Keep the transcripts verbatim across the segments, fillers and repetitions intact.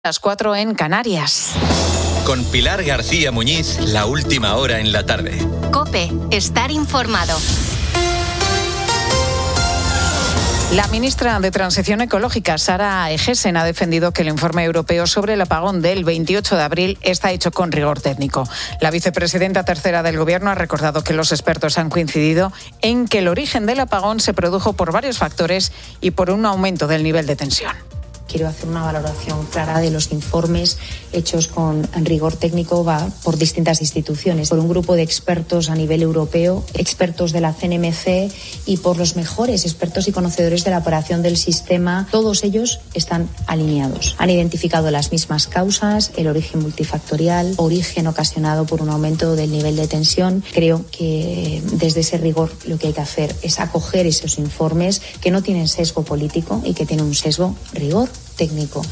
Las cuatro en Canarias. Con Pilar García Muñiz, la última hora en la tarde. COPE, estar informado. La ministra de Transición Ecológica, Sara Egesen, ha defendido que el informe europeo sobre el apagón del veintiocho de abril está hecho con rigor técnico. La vicepresidenta tercera del Gobierno ha recordado que los expertos han coincidido en que el origen del apagón se produjo por varios factores y por un aumento del nivel de tensión. Quiero hacer una valoración clara de los informes hechos con rigor técnico va por distintas instituciones, por un grupo de expertos a nivel europeo, expertos de la C N M C y por los mejores expertos y conocedores de la operación del sistema. Todos ellos están alineados. Han identificado las mismas causas, el origen multifactorial, origen ocasionado por un aumento del nivel de tensión. Creo que desde ese rigor lo que hay que hacer es acoger esos informes que no tienen sesgo político y que tienen un sesgo rigor técnico.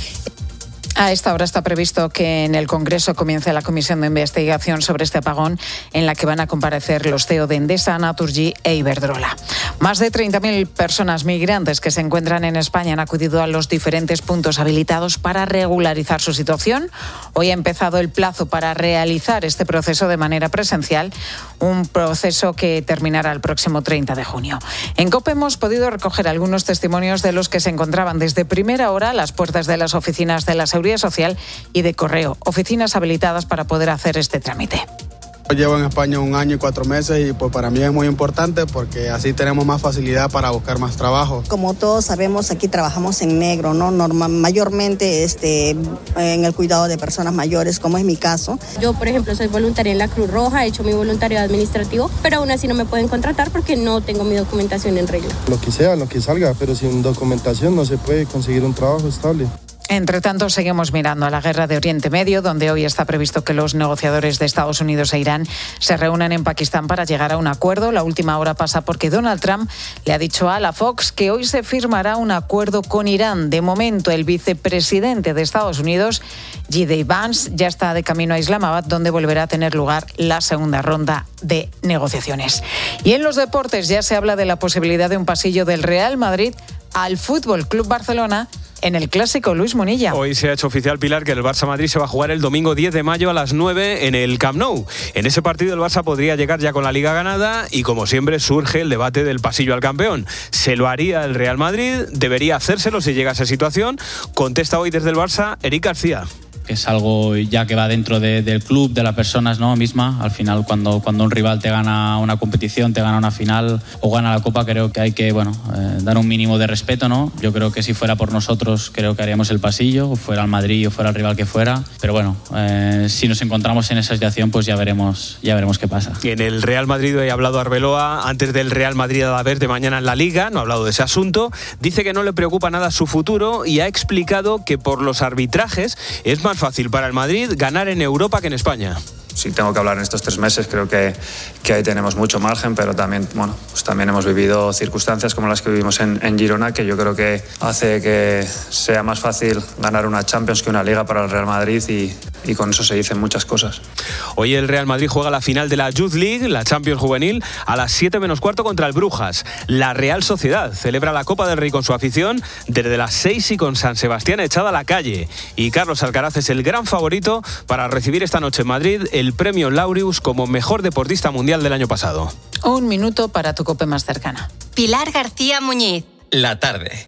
A esta hora está previsto que en el Congreso comience la comisión de investigación sobre este apagón, en la que van a comparecer los C E O de Endesa, Naturgy e Iberdrola. Más de treinta mil personas migrantes que se encuentran en España han acudido a los diferentes puntos habilitados para regularizar su situación. Hoy ha empezado el plazo para realizar este proceso de manera presencial, un proceso que terminará el próximo treinta de junio. En COPE hemos podido recoger algunos testimonios de los que se encontraban desde primera hora a las puertas de las oficinas de la Seguridad Social y de Correo, oficinas habilitadas para poder hacer este trámite. Llevo en España un año y cuatro meses y pues para mí es muy importante porque así tenemos más facilidad para buscar más trabajo. Como todos sabemos, aquí trabajamos en negro, ¿no? Normal, mayormente este, en el cuidado de personas mayores, como es mi caso. Yo, por ejemplo, soy voluntaria en la Cruz Roja, he hecho mi voluntariado administrativo, pero aún así no me pueden contratar porque no tengo mi documentación en regla. Lo que sea, lo que salga, pero sin documentación no se puede conseguir un trabajo estable. Entre tanto, seguimos mirando a la guerra de Oriente Medio, donde hoy está previsto que los negociadores de Estados Unidos e Irán se reúnan en Pakistán para llegar a un acuerdo. La última hora pasa porque Donald Trump le ha dicho a la Fox que hoy se firmará un acuerdo con Irán. De momento, el vicepresidente de Estados Unidos, J D Vance, ya está de camino a Islamabad, donde volverá a tener lugar la segunda ronda de negociaciones. Y en los deportes ya se habla de la posibilidad de un pasillo del Real Madrid al Fútbol Club Barcelona en el Clásico. Luis Munilla. Hoy se ha hecho oficial, Pilar, que el Barça-Madrid se va a jugar el domingo diez de mayo a las nueve en el Camp Nou. En ese partido el Barça podría llegar ya con la Liga ganada y, como siempre, surge el debate del pasillo al campeón. ¿Se lo haría el Real Madrid? ¿Debería hacérselo si llega a esa situación? Contesta hoy desde el Barça Eric García. Es algo ya que va dentro de, del club, de las personas, ¿no? Misma. Al final, cuando, cuando un rival te gana una competición, te gana una final o gana la Copa, creo que hay que, bueno, eh, dar un mínimo de respeto, ¿no? Yo creo que si fuera por nosotros, creo que haríamos el pasillo, o fuera el Madrid o fuera el rival que fuera. Pero bueno, eh, si nos encontramos en esa situación, pues ya veremos, ya veremos qué pasa. Y en el Real Madrid hoy ha hablado Arbeloa antes del Real Madrid a la vez de mañana en la Liga, no ha hablado de ese asunto. Dice que no le preocupa nada su futuro y ha explicado que por los arbitrajes es más fácil para el Madrid ganar en Europa que en España. Si tengo que hablar en estos tres meses, creo que, que ahí tenemos mucho margen, pero también, bueno, pues también hemos vivido circunstancias como las que vivimos en, en Girona, que yo creo que hace que sea más fácil ganar una Champions que una Liga para el Real Madrid y, y con eso se dicen muchas cosas. Hoy el Real Madrid juega la final de la Youth League, la Champions juvenil, a las siete menos cuarto contra el Brujas. La Real Sociedad celebra la Copa del Rey con su afición desde las seis y con San Sebastián echada a la calle. Y Carlos Alcaraz es el gran favorito para recibir esta noche en Madrid el premio Laureus como mejor deportista mundial del año pasado. Un minuto para tu COPE más cercana. Pilar García Muñiz. La tarde.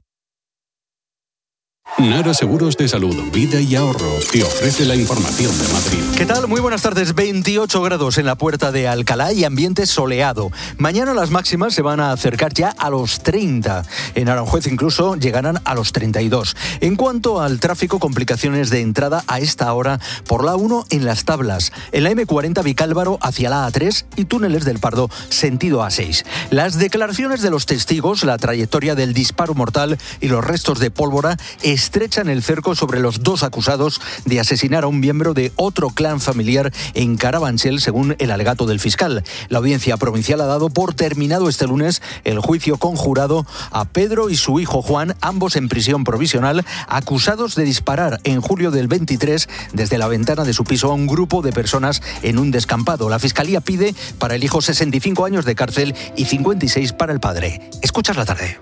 Nara Seguros de Salud, Vida y Ahorro te ofrece la información de Madrid. ¿Qué tal? Muy buenas tardes. veintiocho grados en la Puerta de Alcalá y ambiente soleado. Mañana las máximas se van a acercar ya a los treinta. En Aranjuez incluso llegarán a los treinta y dos. En cuanto al tráfico, complicaciones de entrada a esta hora por la uno en Las Tablas, en la eme cuarenta Vicálvaro hacia la a tres y túneles del Pardo sentido a seis. Las declaraciones de los testigos, la trayectoria del disparo mortal y los restos de pólvora estrechan el cerco sobre los dos acusados de asesinar a un miembro de otro clan familiar en Carabanchel, según el alegato del fiscal. La audiencia provincial ha dado por terminado este lunes el juicio conjurado a Pedro y su hijo Juan, ambos en prisión provisional, acusados de disparar en julio del veintitrés desde la ventana de su piso a un grupo de personas en un descampado. La fiscalía pide para el hijo sesenta y cinco años de cárcel y cincuenta y seis para el padre. Escuchas la tarde.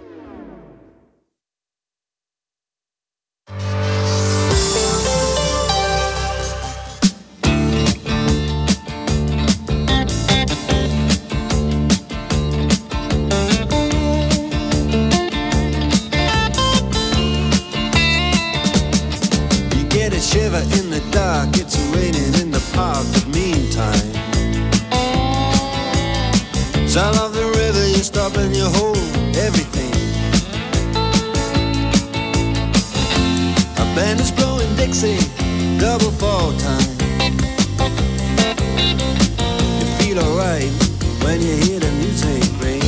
get a shiver in the dark. It's raining in the park, but meantime, sound of the river, you stop and you hold everything. A band is blowing Dixie, double fall time. You feel alright when you hear the music ring.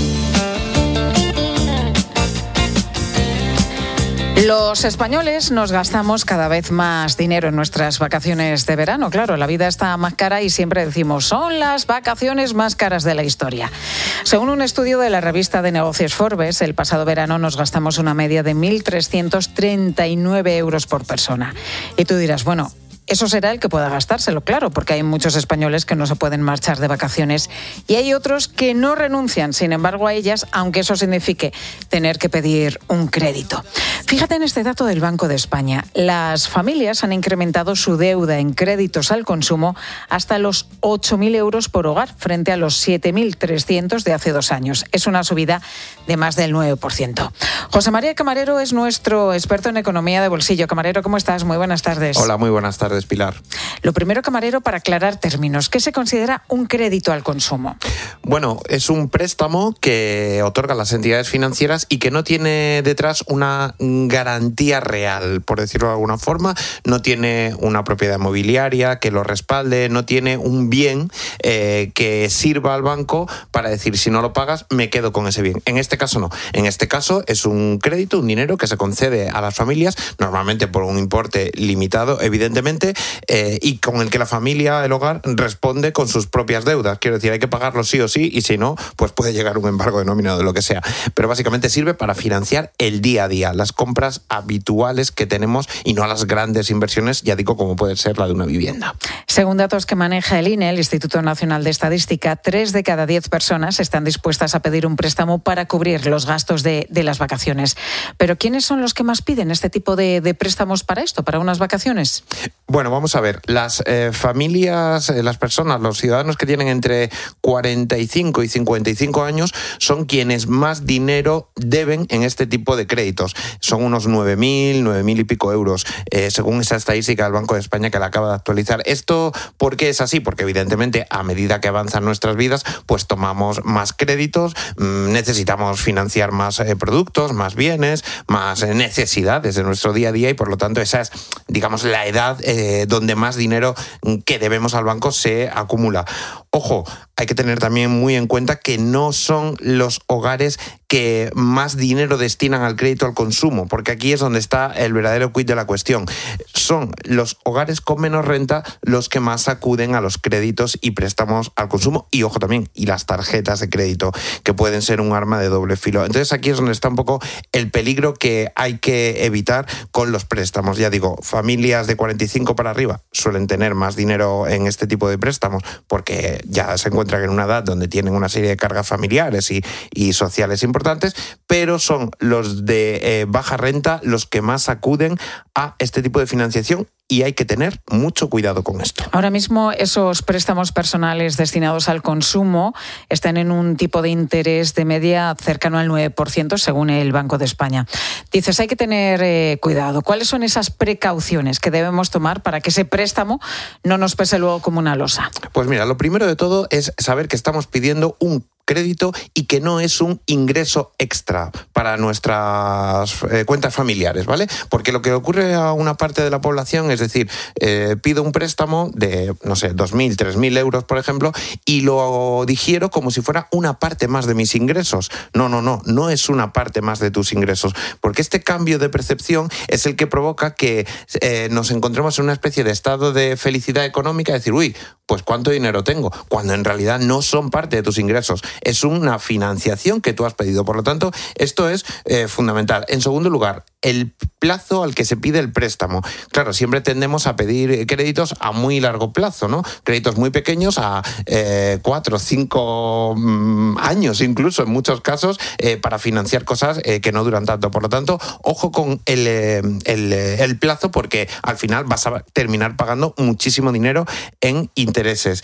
Los españoles nos gastamos cada vez más dinero en nuestras vacaciones de verano. Claro, la vida está más cara y siempre decimos, son las vacaciones más caras de la historia. Según un estudio de la revista de negocios Forbes, el pasado verano nos gastamos una media de mil trescientos treinta y nueve euros por persona. Y tú dirás, bueno, eso será el que pueda gastárselo, claro, porque hay muchos españoles que no se pueden marchar de vacaciones y hay otros que no renuncian, sin embargo, a ellas, aunque eso signifique tener que pedir un crédito. Fíjate en este dato del Banco de España. Las familias han incrementado su deuda en créditos al consumo hasta los ocho mil euros por hogar, frente a los siete mil trescientos de hace dos años. Es una subida de más del nueve por ciento. José María Camarero es nuestro experto en economía de bolsillo. Camarero, ¿cómo estás? Muy buenas tardes. Hola, muy buenas tardes, Pilar. Lo primero, Camarero, para aclarar términos, ¿qué se considera un crédito al consumo? Bueno, es un préstamo que otorgan las entidades financieras y que no tiene detrás una garantía real, por decirlo de alguna forma. No tiene una propiedad inmobiliaria que lo respalde, no tiene un bien eh, que sirva al banco para decir, si no lo pagas, me quedo con ese bien. En este caso no. En este caso es un crédito, un dinero que se concede a las familias, normalmente por un importe limitado, evidentemente, eh, y con el que la familia, el hogar, responde con sus propias deudas. Quiero decir, hay que pagarlo sí o sí, y si no, pues puede llegar un embargo de nómina o de lo que sea. Pero básicamente sirve para financiar el día a día, las compras habituales que tenemos y no las grandes inversiones, ya digo, como puede ser la de una vivienda. Según datos que maneja el I N E, el Instituto Nacional de Estadística, tres de cada diez personas están dispuestas a pedir un préstamo para cubrir los gastos de, de las vacaciones. Pero ¿quiénes son los que más piden este tipo de, de préstamos para esto, para unas vacaciones? Bueno, vamos a ver. Las eh, familias, eh, las personas, los ciudadanos que tienen entre cuarenta y cinco y cincuenta y cinco años son quienes más dinero deben en este tipo de créditos. Son unos nueve mil, nueve mil y pico euros, eh, según esa estadística del Banco de España que la acaba de actualizar. ¿Esto por qué es así? Porque evidentemente a medida que avanzan nuestras vidas, pues tomamos más créditos, mmm, necesitamos financiar más eh, productos, más bienes, más eh, necesidades de nuestro día a día y por lo tanto esa es, digamos, la edad eh, donde más dinero que debemos al banco se acumula. Ojo, hay que tener también muy en cuenta que no son los hogares que más dinero destinan al crédito al consumo, porque aquí es donde está el verdadero quid de la cuestión. Son los hogares con menos renta los que más acuden a los créditos y préstamos al consumo y, ojo también, y las tarjetas de crédito, que pueden ser un arma de doble filo. Entonces aquí es donde está un poco el peligro que hay que evitar con los préstamos. Ya digo, familias de cuarenta y cinco para arriba suelen tener más dinero en este tipo de préstamos porque ya se encuentran en una edad donde tienen una serie de cargas familiares y, y sociales importantes, pero son los de eh, baja renta los que más acuden a este tipo de financiación y hay que tener mucho cuidado con esto. Ahora mismo esos préstamos personales destinados al consumo están en un tipo de interés de media cercano al nueve por ciento según el Banco de España. Dices, hay que tener eh, cuidado. ¿Cuáles son esas precauciones que debemos tomar para que ese préstamo no nos pese luego como una losa? Pues mira, lo primero de todo es saber que estamos pidiendo un crédito y que no es un ingreso extra para nuestras eh, cuentas familiares, ¿vale? Porque lo que ocurre a una parte de la población es decir, eh, pido un préstamo de, no sé, dos mil, tres mil euros, por ejemplo, y lo digiero como si fuera una parte más de mis ingresos. No, no, no, no es una parte más de tus ingresos, porque este cambio de percepción es el que provoca que eh, nos encontremos en una especie de estado de felicidad económica, decir, uy, pues ¿cuánto dinero tengo? Cuando en realidad no son parte de tus ingresos. Es una financiación que tú has pedido. Por lo tanto, esto es eh, fundamental. En segundo lugar, el plazo al que se pide el préstamo. Claro, siempre tendemos a pedir créditos a muy largo plazo, ¿no? Créditos muy pequeños a eh, cuatro, cinco mm, años incluso, en muchos casos, eh, para financiar cosas eh, que no duran tanto. Por lo tanto, ojo con el, eh, el, el plazo porque al final vas a terminar pagando muchísimo dinero en intereses.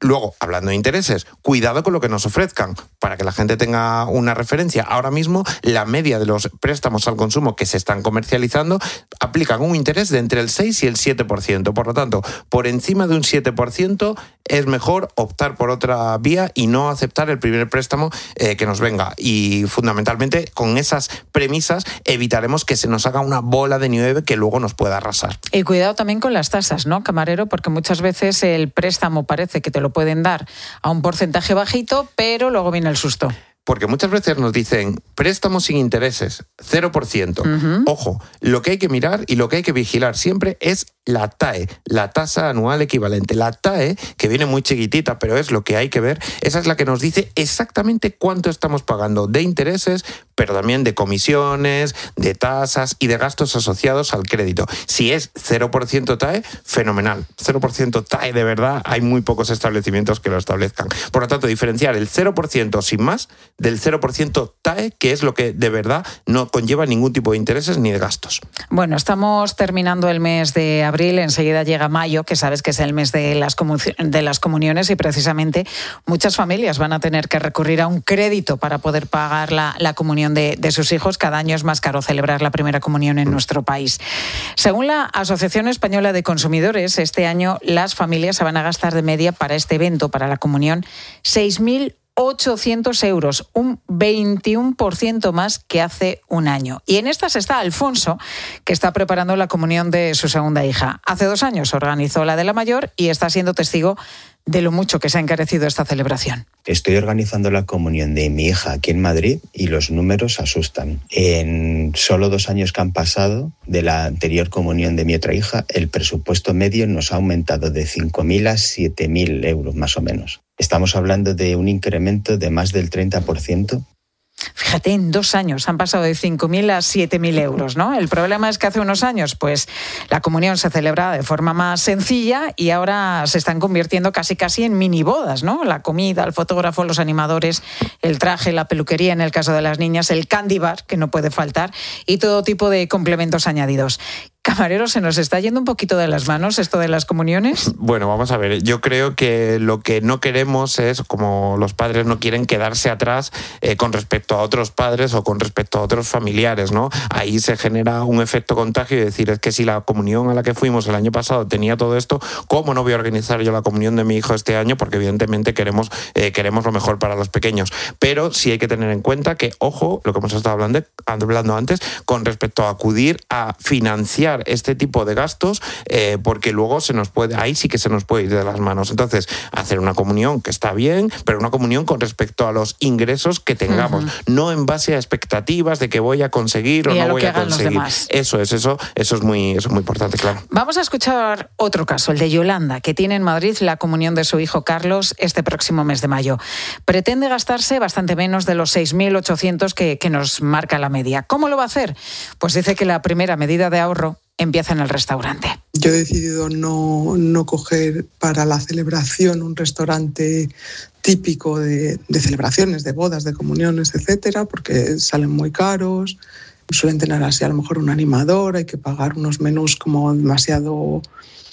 Luego, hablando de intereses, cuidado con lo que nos ofrezcan. Para que la gente tenga una referencia, ahora mismo la media de los préstamos al consumo que se están comercializando aplican un interés de entre el seis y el siete por ciento. Por lo tanto, por encima de un siete por ciento es mejor optar por otra vía y no aceptar el primer préstamo eh, que nos venga. Y fundamentalmente, con esas premisas, evitaremos que se nos haga una bola de nieve que luego nos pueda arrasar. Y cuidado también con las tasas, ¿no, camarero? Porque muchas veces el préstamo parece que te lo pueden dar a un porcentaje bajito, pero luego viene el susto. Porque muchas veces nos dicen préstamos sin intereses, cero por ciento. Uh-huh. Ojo, lo que hay que mirar y lo que hay que vigilar siempre es la T A E, la tasa anual equivalente. La T A E, que viene muy chiquitita, pero es lo que hay que ver, esa es la que nos dice exactamente cuánto estamos pagando de intereses, pero también de comisiones, de tasas y de gastos asociados al crédito. Si es cero por ciento T A E, fenomenal. cero por ciento T A E de verdad, hay muy pocos establecimientos que lo establezcan. Por lo tanto, diferenciar el cero por ciento sin más del cero por ciento T A E, que es lo que de verdad no conlleva ningún tipo de intereses ni de gastos. Bueno, estamos terminando el mes de abril, enseguida llega mayo, que sabes que es el mes de las, comu- de las comuniones, y precisamente muchas familias van a tener que recurrir a un crédito para poder pagar la, la comunión de, de sus hijos. Cada año es más caro celebrar la primera comunión en nuestro país. Según la Asociación Española de Consumidores, este año las familias se van a gastar de media para este evento, para la comunión, seis mil ochocientos euros, un veintiuno por ciento más que hace un año. Y en estas está Alfonso, que está preparando la comunión de su segunda hija. Hace dos años organizó la de la mayor y está siendo testigo de lo mucho que se ha encarecido esta celebración. Estoy organizando la comunión de mi hija aquí en Madrid y los números asustan. En solo dos años que han pasado de la anterior comunión de mi otra hija, el presupuesto medio nos ha aumentado de cinco mil a siete mil euros más o menos. Estamos hablando de un incremento de más del treinta por ciento. Fíjate, en dos años han pasado de cinco mil a siete mil euros, ¿no? El problema es que hace unos años, pues, la comunión se celebraba de forma más sencilla y ahora se están convirtiendo casi casi en mini bodas, ¿no? La comida, el fotógrafo, los animadores, el traje, la peluquería en el caso de las niñas, el candy bar, que no puede faltar, y todo tipo de complementos añadidos. Camarero, ¿se nos está yendo un poquito de las manos esto de las comuniones? Bueno, vamos a ver, yo creo que lo que no queremos es, como los padres no quieren quedarse atrás eh, con respecto a otros padres o con respecto a otros familiares, ¿no? Ahí se genera un efecto contagio y decir, es que si la comunión a la que fuimos el año pasado tenía todo esto, ¿cómo no voy a organizar yo la comunión de mi hijo este año? Porque evidentemente queremos, eh, queremos lo mejor para los pequeños. Pero sí hay que tener en cuenta que, ojo, lo que hemos estado hablando, hablando antes, con respecto a acudir a financiar este tipo de gastos, eh, porque luego se nos puede, ahí sí que se nos puede ir de las manos. Entonces, hacer una comunión que está bien, pero una comunión con respecto a los ingresos que tengamos, uh-huh. no en base a expectativas de que voy a conseguir o y no a lo voy que a conseguir. Eso es, eso, eso es muy, eso es muy importante, claro. Vamos a escuchar otro caso, el de Yolanda, que tiene en Madrid la comunión de su hijo Carlos este próximo mes de mayo. Pretende gastarse bastante menos de los seis mil ochocientos que, que nos marca la media. ¿Cómo lo va a hacer? Pues dice que la primera medida de ahorro empieza en el restaurante. Yo he decidido no, no coger para la celebración un restaurante típico de, de celebraciones, de bodas, de comuniones, etcétera, porque salen muy caros, suelen tener así a lo mejor un animador, hay que pagar unos menús como demasiado,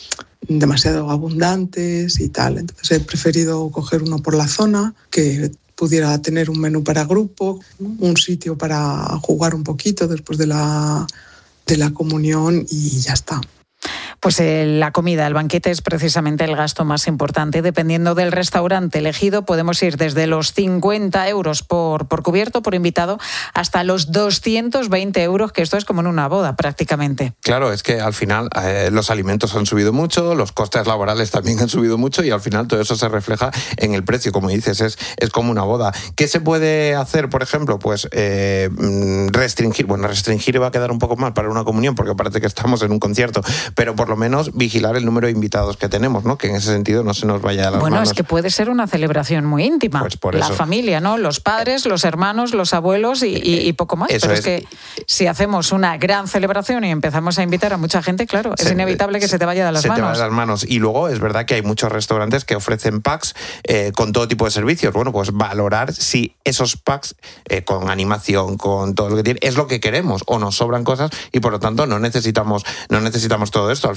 demasiado abundantes y tal. Entonces he preferido coger uno por la zona que pudiera tener un menú para grupo, un sitio para jugar un poquito después de la de la comunión y ya está. Pues eh, la comida, el banquete es precisamente el gasto más importante. Dependiendo del restaurante elegido, podemos ir desde los cincuenta euros por, por cubierto, por invitado, hasta los doscientos veinte euros, que esto es como en una boda prácticamente. Claro, es que al final eh, los alimentos han subido mucho, los costes laborales también han subido mucho y al final todo eso se refleja en el precio, como dices, es, es como una boda. ¿Qué se puede hacer, por ejemplo? Pues eh, restringir, bueno, restringir va a quedar un poco mal para una comunión porque parece que estamos en un concierto, pero por lo menos vigilar el número de invitados que tenemos, ¿no? Que en ese sentido no se nos vaya a las bueno, manos. Bueno, es que puede ser una celebración muy íntima. Pues por la eso. familia, ¿no? Los padres, los hermanos, los abuelos y, y, y poco más. Eso Pero es. es que si hacemos una gran celebración y empezamos a invitar a mucha gente, claro, es se, inevitable que se te vaya de las se manos. Se te vaya de las manos. Y luego es verdad que hay muchos restaurantes que ofrecen packs eh, con todo tipo de servicios. Bueno, pues valorar si esos packs eh, con animación, con todo lo que tiene, es lo que queremos o nos sobran cosas y por lo tanto no necesitamos, no necesitamos todo esto. Al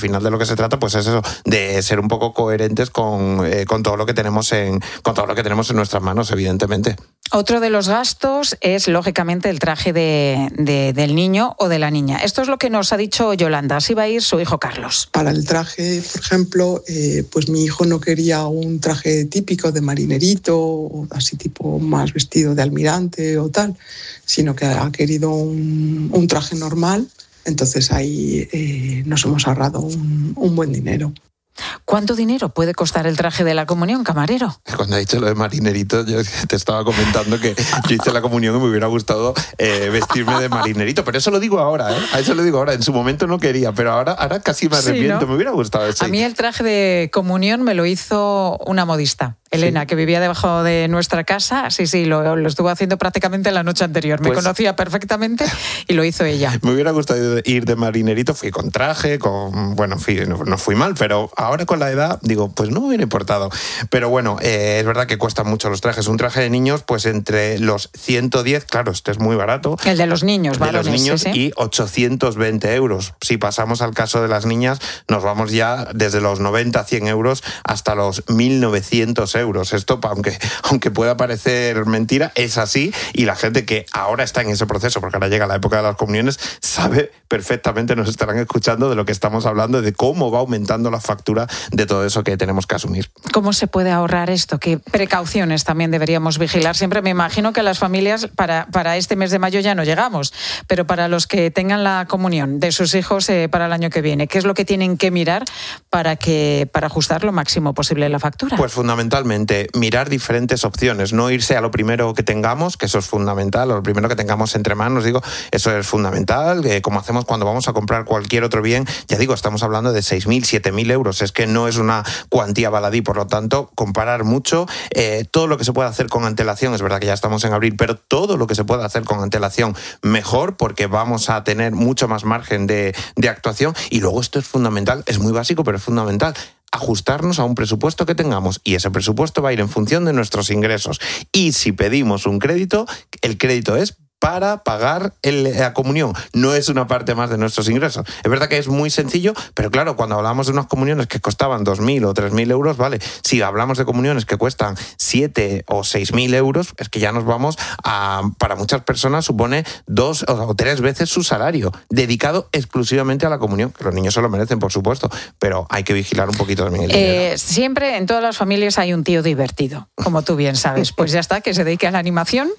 final de lo que se trata pues es eso, de ser un poco coherentes con, eh, con todo lo que tenemos en, con todo lo que tenemos en nuestras manos, evidentemente. Otro de los gastos es, lógicamente, el traje de, de, del niño o de la niña. Esto es lo que nos ha dicho Yolanda. Así va a ir su hijo Carlos. Para el traje, por ejemplo, eh, pues mi hijo no quería un traje típico de marinerito, o así tipo más vestido de almirante o tal, sino que ha querido un, un traje normal. Entonces ahí eh, nos hemos ahorrado un, un buen dinero. ¿Cuánto dinero puede costar el traje de la comunión, camarero? Cuando ha dicho lo de marinerito, yo te estaba comentando que yo hice la comunión y me hubiera gustado eh, vestirme de marinerito, pero eso lo digo ahora, ¿eh? A eso lo digo ahora. En su momento no quería, pero ahora, ahora casi me arrepiento. Sí, ¿no? Me hubiera gustado eso. A mí el traje de comunión me lo hizo una modista, Elena, sí, que vivía debajo de nuestra casa. Sí, sí, lo, lo estuvo haciendo prácticamente la noche anterior. Me pues, conocía perfectamente y lo hizo ella. Me hubiera gustado ir de marinerito, fui con traje, con bueno, fui, no, no fui mal, pero ahora con la edad digo, pues no me hubiera importado. Pero bueno, eh, es verdad que cuestan mucho los trajes. Un traje de niños, pues entre los ciento diez, claro, este es muy barato. El de los niños, ¿vale? De los niños, sí, sí. Y ochocientos veinte euros. Si pasamos al caso de las niñas, nos vamos ya desde los noventa, cien euros hasta los mil novecientos euros. Esto, aunque, aunque pueda parecer mentira, es así, y la gente que ahora está en ese proceso, porque ahora llega la época de las comuniones, sabe perfectamente, nos estarán escuchando de lo que estamos hablando, de cómo va aumentando la factura de todo eso que tenemos que asumir. ¿Cómo se puede ahorrar esto? ¿Qué precauciones también deberíamos vigilar? Siempre me imagino que las familias para, para este mes de mayo ya no llegamos, pero para los que tengan la comunión de sus hijos eh, para el año que viene, ¿qué es lo que tienen que mirar para, que, para ajustar lo máximo posible la factura? Pues fundamentalmente mirar diferentes opciones, no irse a lo primero que tengamos, que eso es fundamental, a lo primero que tengamos entre manos, digo, eso es fundamental, eh, como hacemos cuando vamos a comprar cualquier otro bien, ya digo, estamos hablando de seis mil, siete mil euros, es que no es una cuantía baladí, por lo tanto, comparar mucho, eh, todo lo que se pueda hacer con antelación, es verdad que ya estamos en abril, pero todo lo que se pueda hacer con antelación, mejor, porque vamos a tener mucho más margen de, de actuación, y luego esto es fundamental, es muy básico, pero es fundamental, ajustarnos a un presupuesto que tengamos, y ese presupuesto va a ir en función de nuestros ingresos. Y si pedimos un crédito, el crédito es para pagar el, la comunión, no es una parte más de nuestros ingresos. Es verdad que es muy sencillo, pero claro, cuando hablamos de unas comuniones que costaban dos mil o tres mil euros, vale, si hablamos de comuniones que cuestan siete o seis mil euros, es que ya nos vamos a, para muchas personas supone dos o tres veces su salario, dedicado exclusivamente a la comunión, que los niños se lo merecen, por supuesto, pero hay que vigilar un poquito también el dinero. Eh, siempre en todas las familias hay un tío divertido, como tú bien sabes, pues ya está, que se dedique a la animación,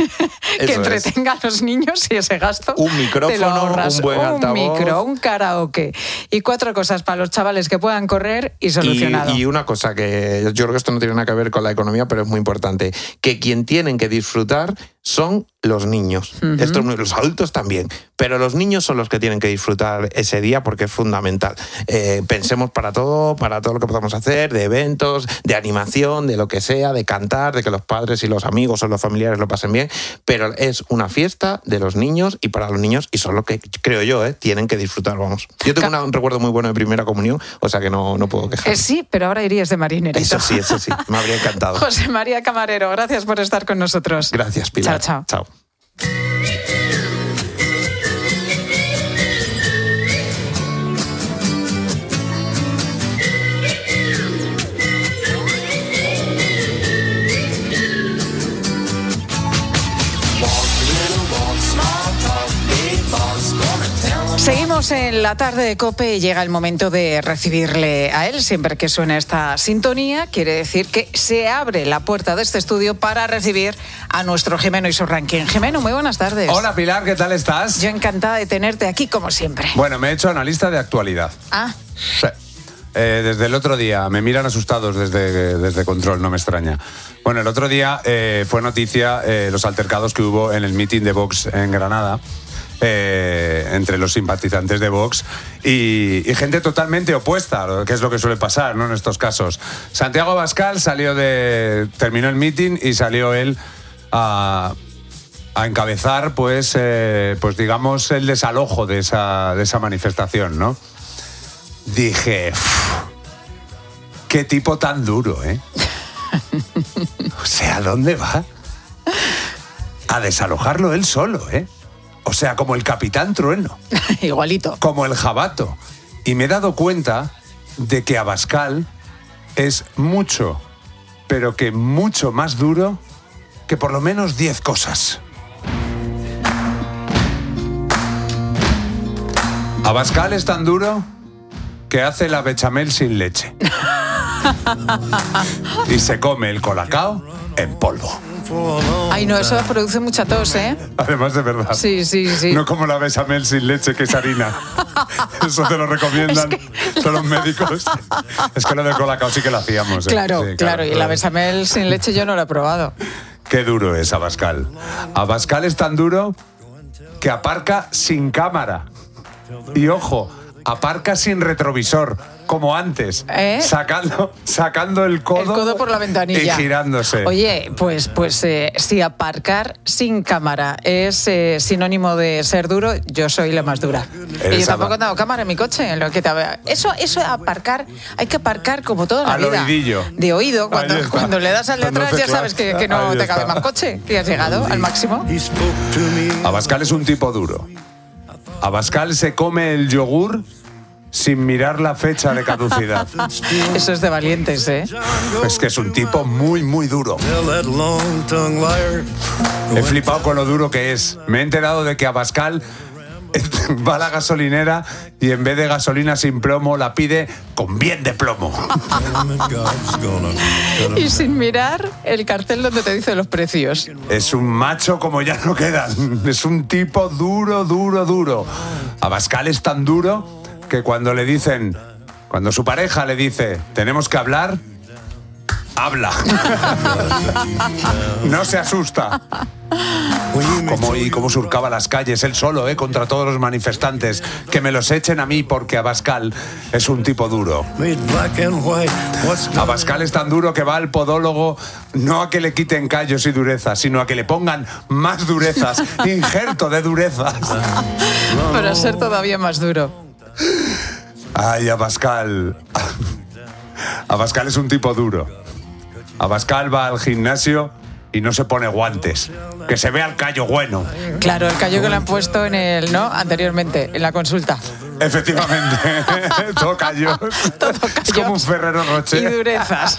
que entretenga a los niños y ese gasto un micrófono, te lo ahorras. Un buen altavoz, un micro, un karaoke y cuatro cosas para los chavales que puedan correr y solucionado. Y, y una cosa que yo creo que esto no tiene nada que ver con la economía, pero es muy importante, que quien tienen que disfrutar son los niños. Uh-huh. Esto, los adultos también, pero los niños son los que tienen que disfrutar ese día porque es fundamental. Eh, pensemos para todo, para todo lo que podamos hacer, de eventos, de animación, de lo que sea, de cantar, de que los padres y los amigos o los familiares lo pasen bien, pero es una fiesta de los niños y para los niños, y son lo que creo yo, eh, tienen que disfrutar, vamos. Yo tengo una, un recuerdo muy bueno de primera comunión, o sea que no, no puedo quejarme. Eh, sí, pero ahora irías de marinerito. Eso sí, eso sí, me habría encantado. José María Camarero, gracias por estar con nosotros. Gracias, Pilar. Chao, chao. Chao. Seguimos en la tarde de COPE y llega el momento de recibirle a él. Siempre que suena esta sintonía, quiere decir que se abre la puerta de este estudio para recibir a nuestro Jimeno y su ranking. Jimeno, muy buenas tardes. Hola Pilar, ¿qué tal estás? Yo encantada de tenerte aquí como siempre. Bueno, me he hecho analista de actualidad. Ah. Sí. Eh, desde el otro día, me miran asustados desde, desde Control, no me extraña. Bueno, el otro día eh, fue noticia eh, los altercados que hubo en el meeting de Vox en Granada. Eh, entre los simpatizantes de Vox y, y gente totalmente opuesta, que es lo que suele pasar, ¿no? En estos casos. Santiago Abascal salió de terminó el meeting y salió él a, a encabezar, pues, eh, pues digamos, el desalojo de esa, de esa manifestación, ¿no? Dije, qué tipo tan duro, ¿eh? O sea, ¿a dónde va? A desalojarlo él solo, ¿eh? O sea, como el Capitán Trueno. Igualito. Como el Jabato. Y me he dado cuenta de que Abascal es mucho, pero que mucho más duro que por lo menos diez cosas. Abascal es tan duro que hace la bechamel sin leche. Y se come el colacao en polvo. Ay, no, eso produce mucha tos, ¿eh? Además de verdad. Sí, sí, sí. No como la bechamel sin leche, que es harina. Eso te lo recomiendan es que... todos los médicos. Es que lo del colacao sí que lo hacíamos. ¿eh? Claro, sí, claro, claro. Y la bechamel sin leche yo no la he probado. Qué duro es Abascal. Abascal es tan duro que aparca sin cámara. Y ojo, aparca sin retrovisor, como antes, ¿Eh? sacando, sacando el codo, el codo por la ventanilla y girándose. Oye, pues, pues eh, si aparcar sin cámara es eh, sinónimo de ser duro, yo soy la más dura. Y yo tampoco tengo cámara en mi coche. En lo que te... Eso, eso aparcar, hay que aparcar como toda la Al vida. oidillo. De oído, cuando, cuando le das al de atrás ya sabes que, que no Ahí te cabe está. más coche, que has llegado al máximo. Abascal es un tipo duro. Abascal se come el yogur sin mirar la fecha de caducidad. Eso es de valientes, ¿eh? Es que es un tipo muy, muy duro. He flipado con lo duro que es. Me he enterado de que Abascal va a la gasolinera y en vez de gasolina sin plomo la pide con bien de plomo. Y sin mirar el cartel donde te dice los precios. Es un macho como ya no quedan. Es un tipo duro, duro, duro. Abascal es tan duro que cuando le dicen, cuando su pareja le dice, tenemos que hablar, habla. No se asusta. Como, y cómo surcaba las calles él solo, eh, contra todos los manifestantes. Que me los echen a mí porque Abascal es un tipo duro. Abascal es tan duro que va al podólogo no a que le quiten callos y durezas, sino a que le pongan más durezas, injerto de durezas. Para ser todavía más duro. Ay, Abascal. Abascal es un tipo duro. Abascal va al gimnasio y no se pone guantes. Que se vea el callo bueno. Claro, el callo que le han puesto en el, ¿no? Anteriormente, en la consulta. Efectivamente. Todo callos. Todo callos. Es como un Ferrero Rocher. Y durezas.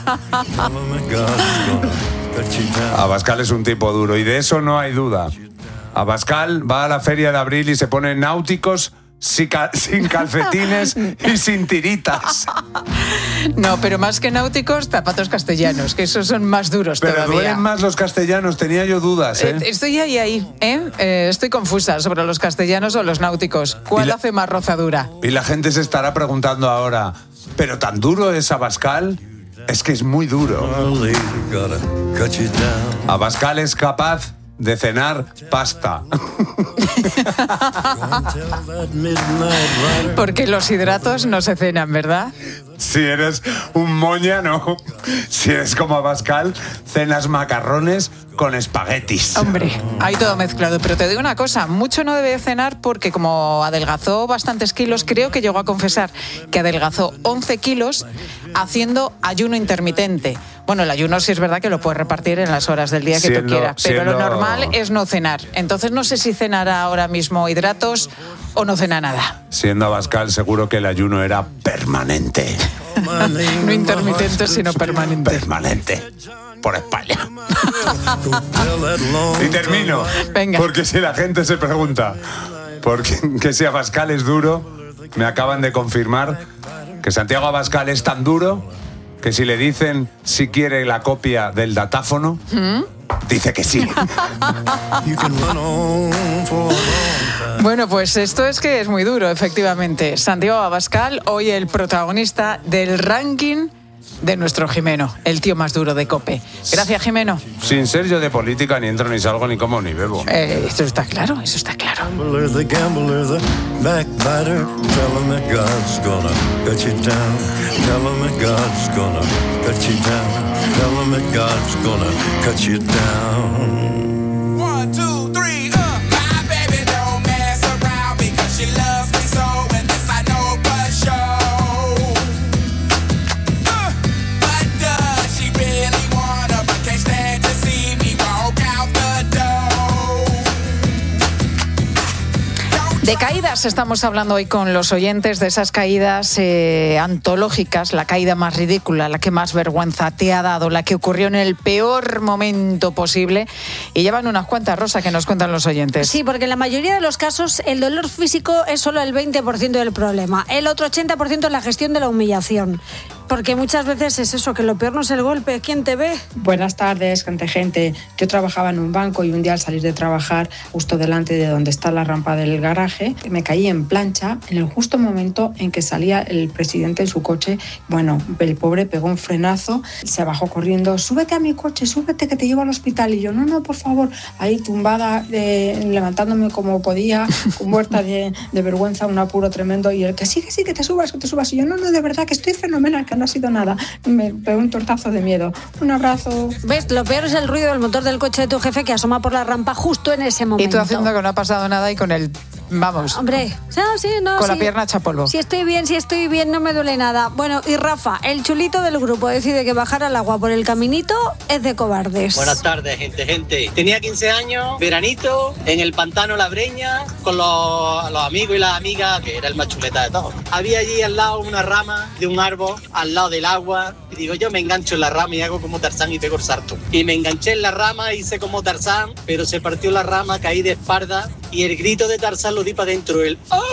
Abascal es un tipo duro y de eso no hay duda. Abascal va a la feria de abril y se pone náuticos sin calcetines y sin tiritas. No, pero más que náuticos, zapatos castellanos, que esos son más duros pero todavía. Pero duelen más los castellanos, tenía yo dudas, ¿eh? Estoy ahí, ahí, ¿eh? ¿eh? Estoy confusa sobre los castellanos o los náuticos. ¿Cuál la, hace más rozadura? Y la gente se estará preguntando ahora, ¿pero tan duro es Abascal? Es que es muy duro. Abascal es capaz de cenar pasta. Porque los hidratos no se cenan, ¿verdad? Si eres un moña, no. Si eres como Abascal, cenas macarrones con espaguetis. Hombre, hay todo mezclado. Pero te digo una cosa, mucho no debe cenar porque como adelgazó bastantes kilos, creo que llegó a confesar que adelgazó once kilos haciendo ayuno intermitente. Bueno, el ayuno sí es verdad que lo puedes repartir en las horas del día que siendo, tú quieras, pero siendo... lo normal es no cenar. Entonces no sé si cenará ahora mismo hidratos o no cena nada. Siendo Abascal, seguro que el ayuno era permanente. No intermitente, sino permanente. Permanente. Por España. Y termino. Venga. Porque si la gente se pregunta por qué que si Abascal es duro, me acaban de confirmar que Santiago Abascal es tan duro que si le dicen si quiere la copia del datáfono, ¿Mm? dice que sí. Bueno, pues esto es que es muy duro, efectivamente. Santiago Abascal, hoy el protagonista del ranking de nuestro Jimeno, el tío más duro de COPE. Gracias, Jimeno. Sin ser yo de política, ni entro, ni salgo, ni como, ni bebo. Eh, eso está claro, eso está claro. The gambler, the backbiter, tell him that God's gonna cut you down. Tell him that God's gonna cut you down. Tell him that God's gonna cut you down. One, two, three, uh, my baby don't mess around because she loves me so, and this I know for sure. De caídas estamos hablando hoy con los oyentes, de esas caídas eh, antológicas, la caída más ridícula, la que más vergüenza te ha dado, la que ocurrió en el peor momento posible. Y llevan unas cuantas, Rosa, que nos cuentan los oyentes. Sí, porque en la mayoría de los casos el dolor físico es solo el veinte por ciento del problema. El otro ochenta por ciento es la gestión de la humillación. Porque muchas veces es eso, que lo peor no es el golpe, es quien te ve. Buenas tardes, gente, gente. Yo trabajaba en un banco y un día al salir de trabajar, justo delante de donde está la rampa del garaje, me caí en plancha en el justo momento en que salía el presidente en su coche. Bueno, el pobre pegó un frenazo, se bajó corriendo, súbete a mi coche, súbete que te llevo al hospital. Y yo, no, no, por favor, ahí tumbada, eh, levantándome como podía, muerta de, de vergüenza, un apuro tremendo. Y el que sí, que sí, que te subas, que te subas. Y yo, no, no, de verdad, que estoy fenomenal, que no ha sido nada. Me pegó un tortazo de miedo. Un abrazo. ¿Ves? Lo peor es el ruido del motor del coche de tu jefe que asoma por la rampa justo en ese momento. Y tú haciendo que no ha pasado nada y con el... Vamos. Hombre, no, sí, no, con sí. la pierna hecha polvo. Si estoy bien, si estoy bien, no me duele nada. Bueno, y Rafa, el chulito del grupo, decide que bajar al agua por el caminito es de cobardes. Buenas tardes, gente, gente. Tenía quince años, veranito, en el pantano La Breña, con los, los amigos y las amigas, que era el más chuleta de todos. Había allí al lado una rama de un árbol, al lado del agua, y digo, yo me engancho en la rama y hago como Tarzán y pego el salto. Y me enganché en la rama, hice como Tarzán, pero se partió la rama, caí de espalda, y el grito de Tarzán lo di para adentro, el ¡oh!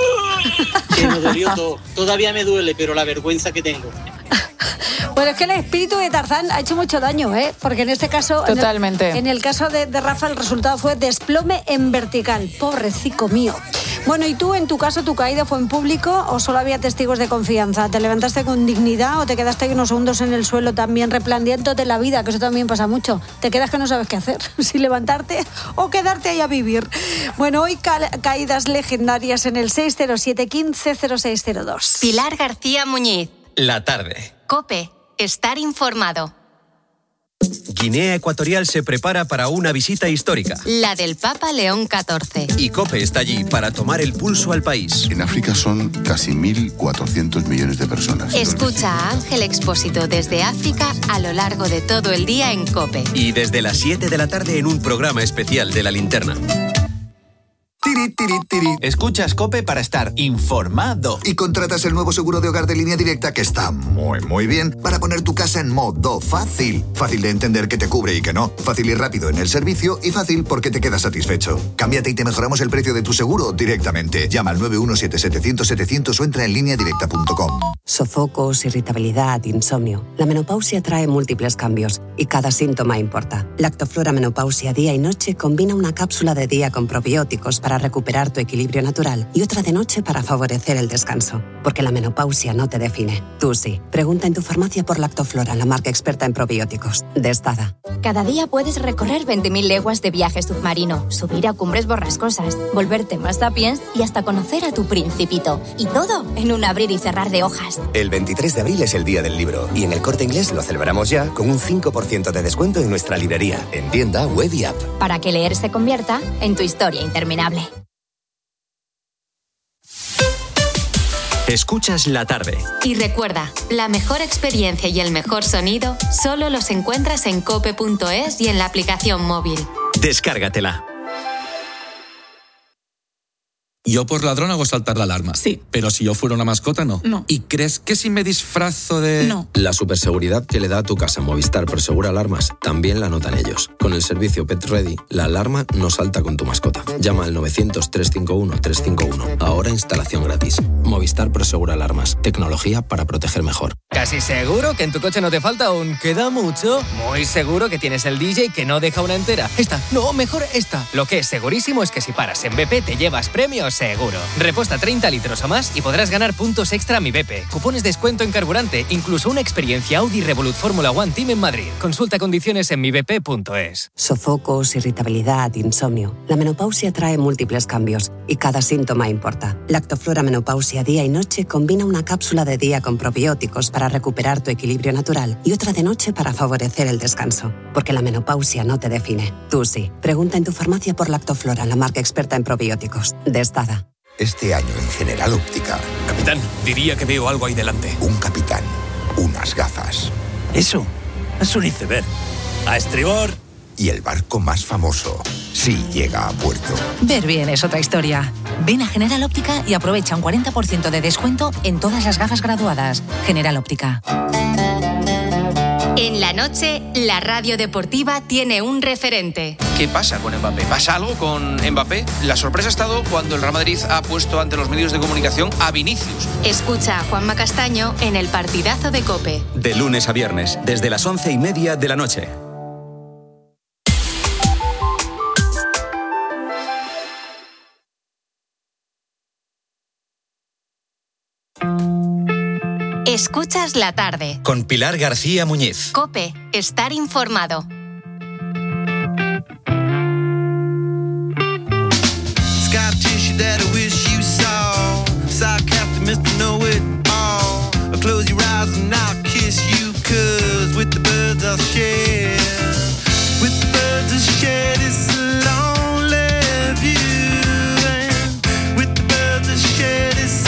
Que me dolió todo. Todavía me duele, pero la vergüenza que tengo. Bueno, es que el espíritu de Tarzán ha hecho mucho daño, ¿eh? Porque en este caso... Totalmente. En el, en el caso de, de Rafa, el resultado fue desplome en vertical. Pobrecico mío. Bueno, ¿y tú, en tu caso, tu caída fue en público o solo había testigos de confianza? ¿Te levantaste con dignidad o te quedaste ahí unos segundos en el suelo también replanteándote la vida? Que eso también pasa mucho. Te quedas que no sabes qué hacer. Si levantarte o quedarte ahí a vivir. Bueno, hoy ca- caídas legendarias en el seis cero siete, quince, cero seis cero dos. Pilar García Muñiz. La tarde. COPE. Estar informado. Guinea Ecuatorial se prepara para una visita histórica. La del Papa León catorce. Y COPE está allí para tomar el pulso al país. En África son casi mil cuatrocientos millones de personas. Escucha a Ángel Expósito desde África a lo largo de todo el día en COPE. Y desde las siete de la tarde en un programa especial de La Linterna. Tiri, tiri, tiri. Escuchas COPE para estar informado. Y contratas el nuevo seguro de hogar de Línea Directa que está muy, muy bien para poner tu casa en modo fácil. Fácil de entender qué te cubre y qué no. Fácil y rápido en el servicio y fácil porque te quedas satisfecho. Cámbiate y te mejoramos el precio de tu seguro directamente. Llama al nueve uno siete, setecientos, setecientos o entra en línea directa punto com. Sofocos, irritabilidad, insomnio. La menopausia trae múltiples cambios y cada síntoma importa. Lactoflora Menopausia Día y Noche combina una cápsula de día con probióticos para recuperar tu equilibrio natural y otra de noche para favorecer el descanso. Porque la menopausia no te define. Tú sí. Pregunta en tu farmacia por Lactoflora, la marca experta en probióticos. De Estada. Cada día puedes recorrer veinte mil leguas de viaje submarino, subir a cumbres borrascosas, volverte más sapiens y hasta conocer a tu principito. Y todo en un abrir y cerrar de hojas. El veintitrés de abril es el Día del Libro y en el Corte Inglés lo celebramos ya con un cinco por ciento de descuento en nuestra librería, en tienda, web y app. Para que leer se convierta en tu historia interminable. Escuchas La Tarde. Y recuerda, la mejor experiencia y el mejor sonido solo los encuentras en cope punto es y en la aplicación móvil. Descárgatela. Yo por ladrón hago saltar la alarma. Sí. Pero si yo fuera una mascota, no. No. ¿Y crees que si me disfrazo de...? No. La superseguridad que le da a tu casa Movistar Prosegura Alarmas también la notan ellos. Con el servicio Pet Ready, la alarma no salta con tu mascota. Llama al novecientos, trescientos cincuenta y uno, trescientos cincuenta y uno. Ahora instalación gratis. Movistar Prosegura Alarmas. Tecnología para proteger mejor. ¿Casi seguro que en tu coche no te falta un queda mucho? Muy seguro que tienes el D J que no deja una entera. Esta, no, mejor esta. Lo que es segurísimo es que si paras en B P te llevas premios seguro. Reposta treinta litros o más y podrás ganar puntos extra Mi B P, cupones de descuento en carburante, incluso una experiencia Audi Revolut Fórmula One Team en Madrid. Consulta condiciones en mi b p punto es. Sofocos, irritabilidad, insomnio. La menopausia trae múltiples cambios y cada síntoma importa. Lactoflora Menopausia Día y Noche combina una cápsula de día con probióticos para recuperar tu equilibrio natural y otra de noche para favorecer el descanso. Porque la menopausia no te define. Tú sí. Pregunta en tu farmacia por Lactoflora, la marca experta en probióticos. De Estada. Este año en General Óptica. Capitán, diría que veo algo ahí delante. Un capitán, unas gafas. Eso es un iceberg. A estribor. Y el barco más famoso. sí llega a puerto. Ver bien es otra historia. Ven a General Óptica y aprovecha un cuarenta por ciento de descuento en todas las gafas graduadas. General Óptica. En la noche, la radio deportiva tiene un referente. ¿Qué pasa con Mbappé? ¿Pasa algo con Mbappé? La sorpresa ha estado cuando el Real Madrid ha puesto ante los medios de comunicación a Vinicius. Escucha a Juanma Castaño en el partidazo de COPE. De lunes a viernes, desde las once y media de la noche. Escuchas la tarde. Con Pilar García Muñiz. COPE, estar informado. Scar tissue that I wish you saw. Sarcastic Mister Know-It-All. I'll close your eyes and I'll kiss you, cause with the birds I'll share. With the birds I'll share this lonely view. And with the birds I'll share this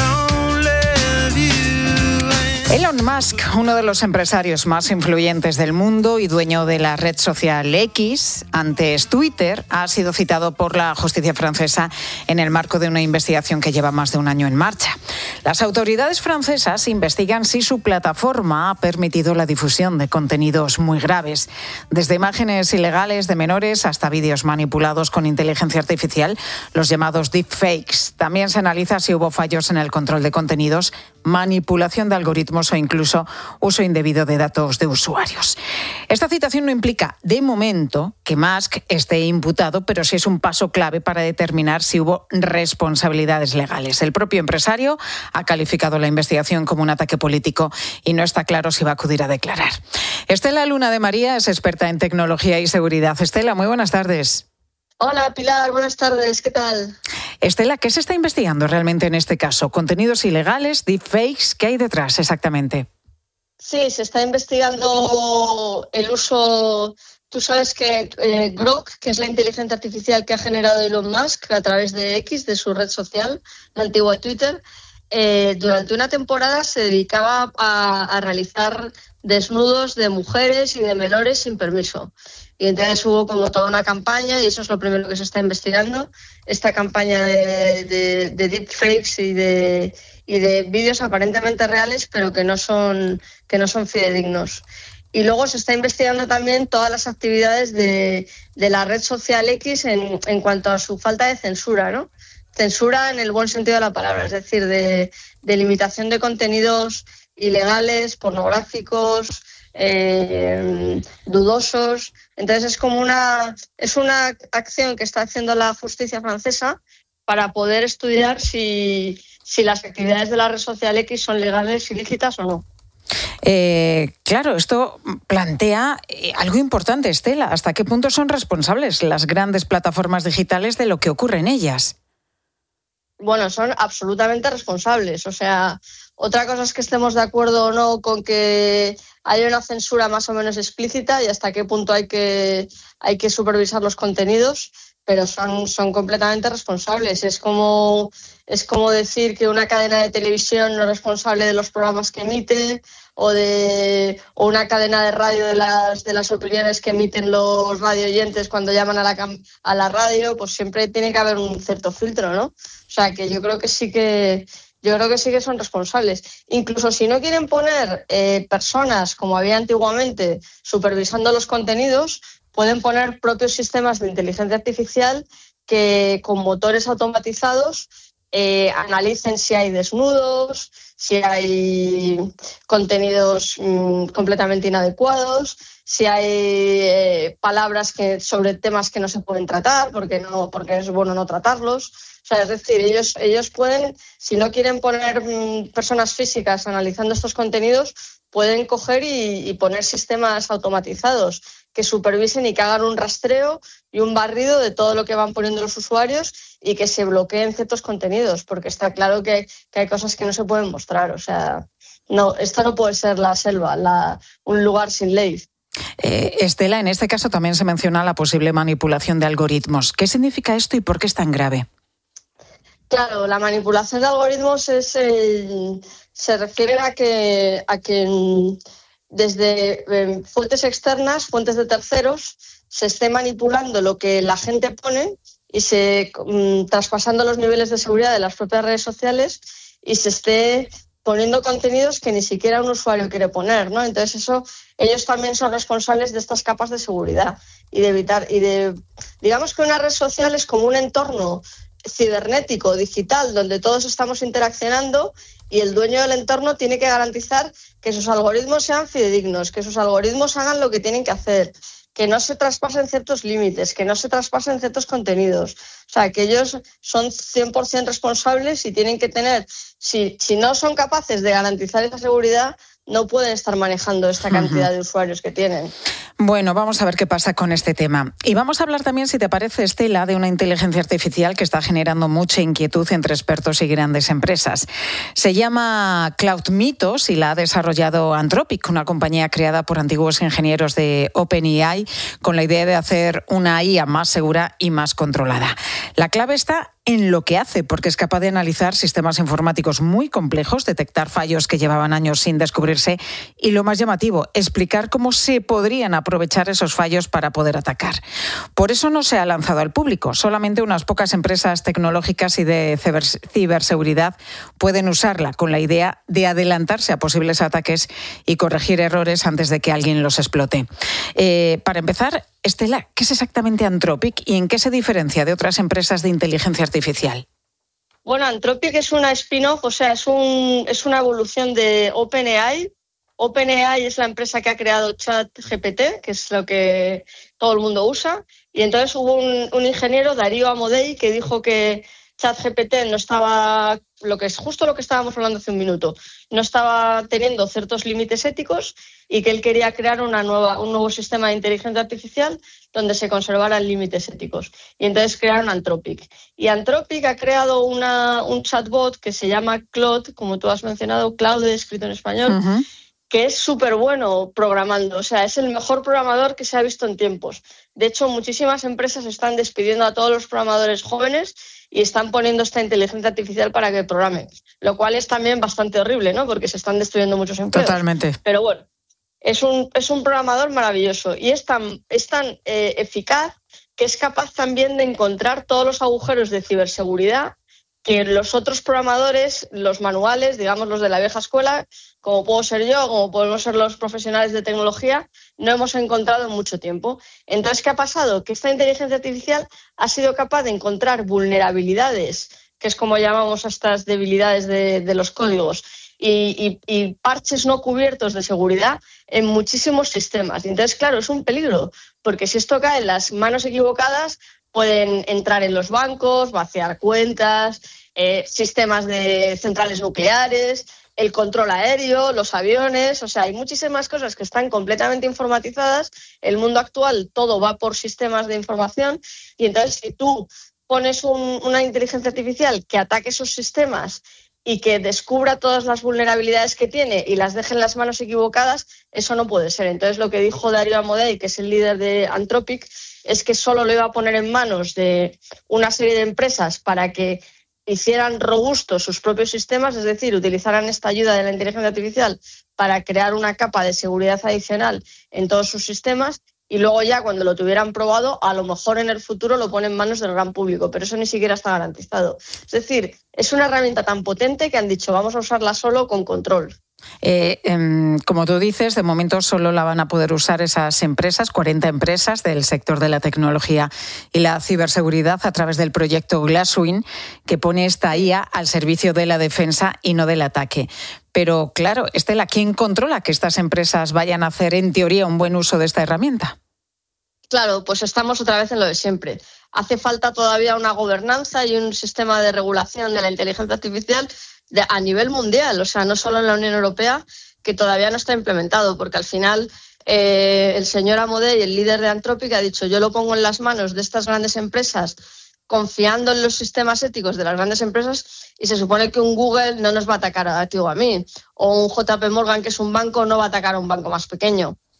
lonely view. Elon Musk, uno de los empresarios más influyentes del mundo y dueño de la red social X, antes Twitter, ha sido citado por la justicia francesa en el marco de una investigación que lleva más de un año en marcha. Las autoridades francesas investigan si su plataforma ha permitido la difusión de contenidos muy graves, desde imágenes ilegales de menores hasta vídeos manipulados con inteligencia artificial, los llamados deepfakes. También se analiza si hubo fallos en el control de contenidos, manipulación de algoritmos o incluso uso indebido de datos de usuarios. Esta citación no implica, de momento, que Musk esté imputado, pero sí es un paso clave para determinar si hubo responsabilidades legales. El propio empresario ha calificado la investigación como un ataque político y no está claro si va a acudir a declarar. Estela Luna de María es experta en tecnología y seguridad. Estela, muy buenas tardes. Hola Pilar, buenas tardes, ¿qué tal? Estela, ¿qué se está investigando realmente en este caso? ¿Contenidos ilegales, deepfakes? ¿Qué hay detrás exactamente? Sí, se está investigando el uso. Tú sabes que eh, Grok, que es la inteligencia artificial que ha generado Elon Musk a través de X, de su red social, la antigua Twitter, eh, durante una temporada se dedicaba a, a realizar desnudos de mujeres y de menores sin permiso. Y entonces hubo como toda una campaña y eso es lo primero que se está investigando, esta campaña de, de, de deepfakes y de, y de vídeos aparentemente reales pero que no son, que no son fidedignos. Y luego se está investigando también todas las actividades de, de la red social X en, en cuanto a su falta de censura, ¿no? Censura en el buen sentido de la palabra, es decir, de, de limitación de contenidos ilegales, pornográficos, eh, dudosos. Entonces es como una es una acción que está haciendo la justicia francesa para poder estudiar si, si las actividades de la red social X son legales, ilícitas o no. Eh, claro, esto plantea eh, algo importante, Estela. ¿Hasta qué punto son responsables las grandes plataformas digitales de lo que ocurre en ellas? Bueno, son absolutamente responsables. O sea, otra cosa es que estemos de acuerdo o no con que haya una censura más o menos explícita y hasta qué punto hay que, hay que supervisar los contenidos, pero son, son completamente responsables. Es como, es como decir que una cadena de televisión no es responsable de los programas que emite o de o una cadena de radio de las, de las opiniones que emiten los radioyentes cuando llaman a la, a la radio, pues siempre tiene que haber un cierto filtro, ¿no? O sea, que yo creo que sí que... Yo creo que sí que son responsables. Incluso si no quieren poner eh, personas, como había antiguamente, supervisando los contenidos, pueden poner propios sistemas de inteligencia artificial que con motores automatizados eh, analicen si hay desnudos, si hay contenidos mmm, completamente inadecuados, si hay eh, palabras que, sobre temas que no se pueden tratar porque, no, porque es bueno no tratarlos. O sea, es decir, ellos, ellos pueden, si no quieren poner mmm, personas físicas analizando estos contenidos, pueden coger y, y poner sistemas automatizados que supervisen y que hagan un rastreo y un barrido de todo lo que van poniendo los usuarios y que se bloqueen ciertos contenidos, porque está claro que, que hay cosas que no se pueden mostrar. O sea, no, esto no puede ser la selva, la, un lugar sin ley. Eh, Estela, en este caso también se menciona la posible manipulación de algoritmos. ¿Qué significa esto y por qué es tan grave? Claro, la manipulación de algoritmos es el, se refiere a que, a que desde eh, fuentes externas, fuentes de terceros, se esté manipulando lo que la gente pone y se um, traspasando los niveles de seguridad de las propias redes sociales y se esté poniendo contenidos que ni siquiera un usuario quiere poner, ¿no? Entonces eso, ellos también son responsables de estas capas de seguridad y de evitar, y de, digamos que una red social es como un entorno cibernético, digital, donde todos estamos interaccionando y el dueño del entorno tiene que garantizar que sus algoritmos sean fidedignos, que sus algoritmos hagan lo que tienen que hacer, que no se traspasen ciertos límites, que no se traspasen ciertos contenidos. O sea, que ellos son cien por ciento responsables y tienen que tener, si, si no son capaces de garantizar esa seguridad, no pueden estar manejando esta cantidad uh-huh. de usuarios que tienen. Bueno, vamos a ver qué pasa con este tema. Y vamos a hablar también, si te parece, Estela, de una inteligencia artificial que está generando mucha inquietud entre expertos y grandes empresas. Se llama Cloud Mythos y la ha desarrollado Anthropic, una compañía creada por antiguos ingenieros de OpenAI con la idea de hacer una I A más segura y más controlada. La clave está en lo que hace, porque es capaz de analizar sistemas informáticos muy complejos, detectar fallos que llevaban años sin descubrirse y, lo más llamativo, explicar cómo se podrían aprovechar esos fallos para poder atacar. Por eso no se ha lanzado al público. Solamente unas pocas empresas tecnológicas y de ciberseguridad pueden usarla, con la idea de adelantarse a posibles ataques y corregir errores antes de que alguien los explote. Eh, para empezar, Estela, ¿qué es exactamente Anthropic y en qué se diferencia de otras empresas de inteligencia artificial? Bueno, Anthropic es una spin-off, o sea, es, un, es una evolución de OpenAI. OpenAI es la empresa que ha creado ChatGPT, que es lo que todo el mundo usa. Y entonces hubo un, un ingeniero, Darío Amodei, que dijo que ChatGPT no estaba, lo que es justo lo que estábamos hablando hace un minuto, no estaba teniendo ciertos límites éticos y que él quería crear una nueva, un nuevo sistema de inteligencia artificial donde se conservaran límites éticos. Y entonces crearon Anthropic. Y Anthropic ha creado una, un chatbot que se llama Claude, como tú has mencionado, Claude escrito en español, uh-huh. que es súper bueno programando. O sea, es el mejor programador que se ha visto en tiempos. De hecho, muchísimas empresas están despidiendo a todos los programadores jóvenes y están poniendo esta inteligencia artificial para que programen, lo cual es también bastante horrible, ¿no? Porque se están destruyendo muchos empleos. Totalmente. Pero bueno, es un, es un programador maravilloso y es tan, es tan eh, eficaz que es capaz también de encontrar todos los agujeros de ciberseguridad que los otros programadores, los manuales, digamos los de la vieja escuela, como puedo ser yo, como podemos ser los profesionales de tecnología, no hemos encontrado en mucho tiempo. Entonces, ¿qué ha pasado? Que esta inteligencia artificial ha sido capaz de encontrar vulnerabilidades, que es como llamamos a estas debilidades de, de los códigos, y, y, y parches no cubiertos de seguridad en muchísimos sistemas. Y entonces, claro, es un peligro, porque si esto cae en las manos equivocadas, pueden entrar en los bancos, vaciar cuentas, eh, sistemas de centrales nucleares, el control aéreo, los aviones. O sea, hay muchísimas cosas que están completamente informatizadas. El mundo actual todo va por sistemas de información y entonces si tú pones un, una inteligencia artificial que ataque esos sistemas y que descubra todas las vulnerabilidades que tiene y las deje en las manos equivocadas, eso no puede ser. Entonces lo que dijo Darío Amodei, que es el líder de Anthropic, es que solo lo iba a poner en manos de una serie de empresas para que hicieran robustos sus propios sistemas, es decir, utilizaran esta ayuda de la inteligencia artificial para crear una capa de seguridad adicional en todos sus sistemas y luego ya cuando lo tuvieran probado, a lo mejor en el futuro lo ponen en manos del gran público, pero eso ni siquiera está garantizado. Es decir, es una herramienta tan potente que han dicho vamos a usarla solo con control. Eh, eh, como tú dices, de momento solo la van a poder usar esas empresas, cuarenta empresas del sector de la tecnología y la ciberseguridad a través del proyecto Glasswing, que pone esta I A al servicio de la defensa y no del ataque. Pero claro, Estela, ¿quién controla que estas empresas vayan a hacer en teoría un buen uso de esta herramienta? Claro, pues estamos otra vez en lo de siempre. Hace falta todavía una gobernanza y un sistema de regulación de la inteligencia artificial de, a nivel mundial, o sea, no solo en la Unión Europea, que todavía no está implementado, porque al final eh, el señor Amodei, el líder de Anthropic, ha dicho yo lo pongo en las manos de estas grandes empresas confiando en los sistemas éticos de las grandes empresas y se supone que un Google no nos va a atacar a ti o a mí, o un J P Morgan, que es un banco, no va a atacar a un banco más pequeño.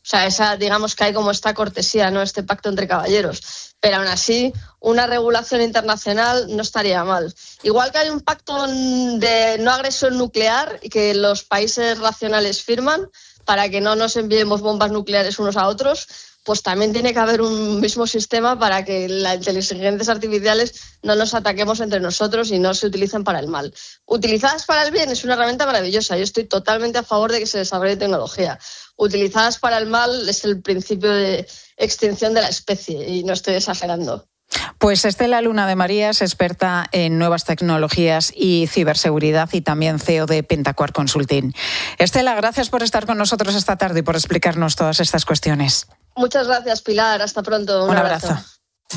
sea, esa, digamos que hay como esta cortesía, ¿no? Este pacto entre caballeros. Pero aún así, una regulación internacional no estaría mal. Igual que hay un pacto de no agresión nuclear que los países racionales firman para que no nos enviemos bombas nucleares unos a otros, pues también tiene que haber un mismo sistema para que las inteligencias artificiales no nos ataquemos entre nosotros y no se utilicen para el mal. Utilizadas para el bien es una herramienta maravillosa. Yo estoy totalmente a favor de que se desarrolle tecnología. Utilizadas para el mal es el principio de extinción de la especie y no estoy exagerando. Pues Estela Luna de María es experta en nuevas tecnologías y ciberseguridad y también C E O de Pentacuar Consulting. Estela, gracias por estar con nosotros esta tarde y por explicarnos todas estas cuestiones. Muchas gracias, Pilar. Hasta pronto. Un, Un abrazo. abrazo.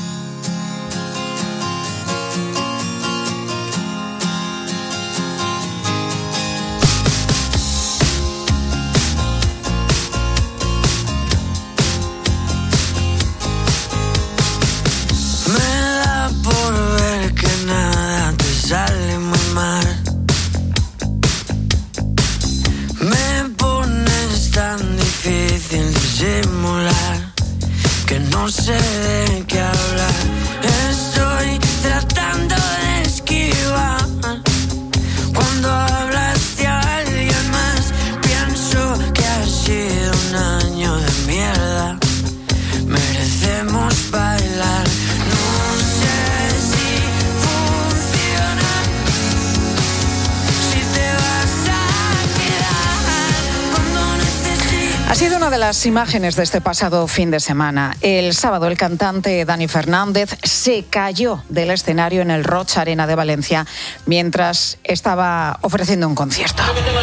Sale muy mal. Me pones tan difícil disimular que no sé de qué hablar. Estoy tratando de esquivar cuando hablas de alguien más. Pienso que ha sido un año de mierda. Merecemos bailar. No sé si ha sido una de las imágenes de este pasado fin de semana. El sábado el cantante Dani Fernández se cayó del escenario en el Roig Arena de Valencia mientras estaba ofreciendo un concierto.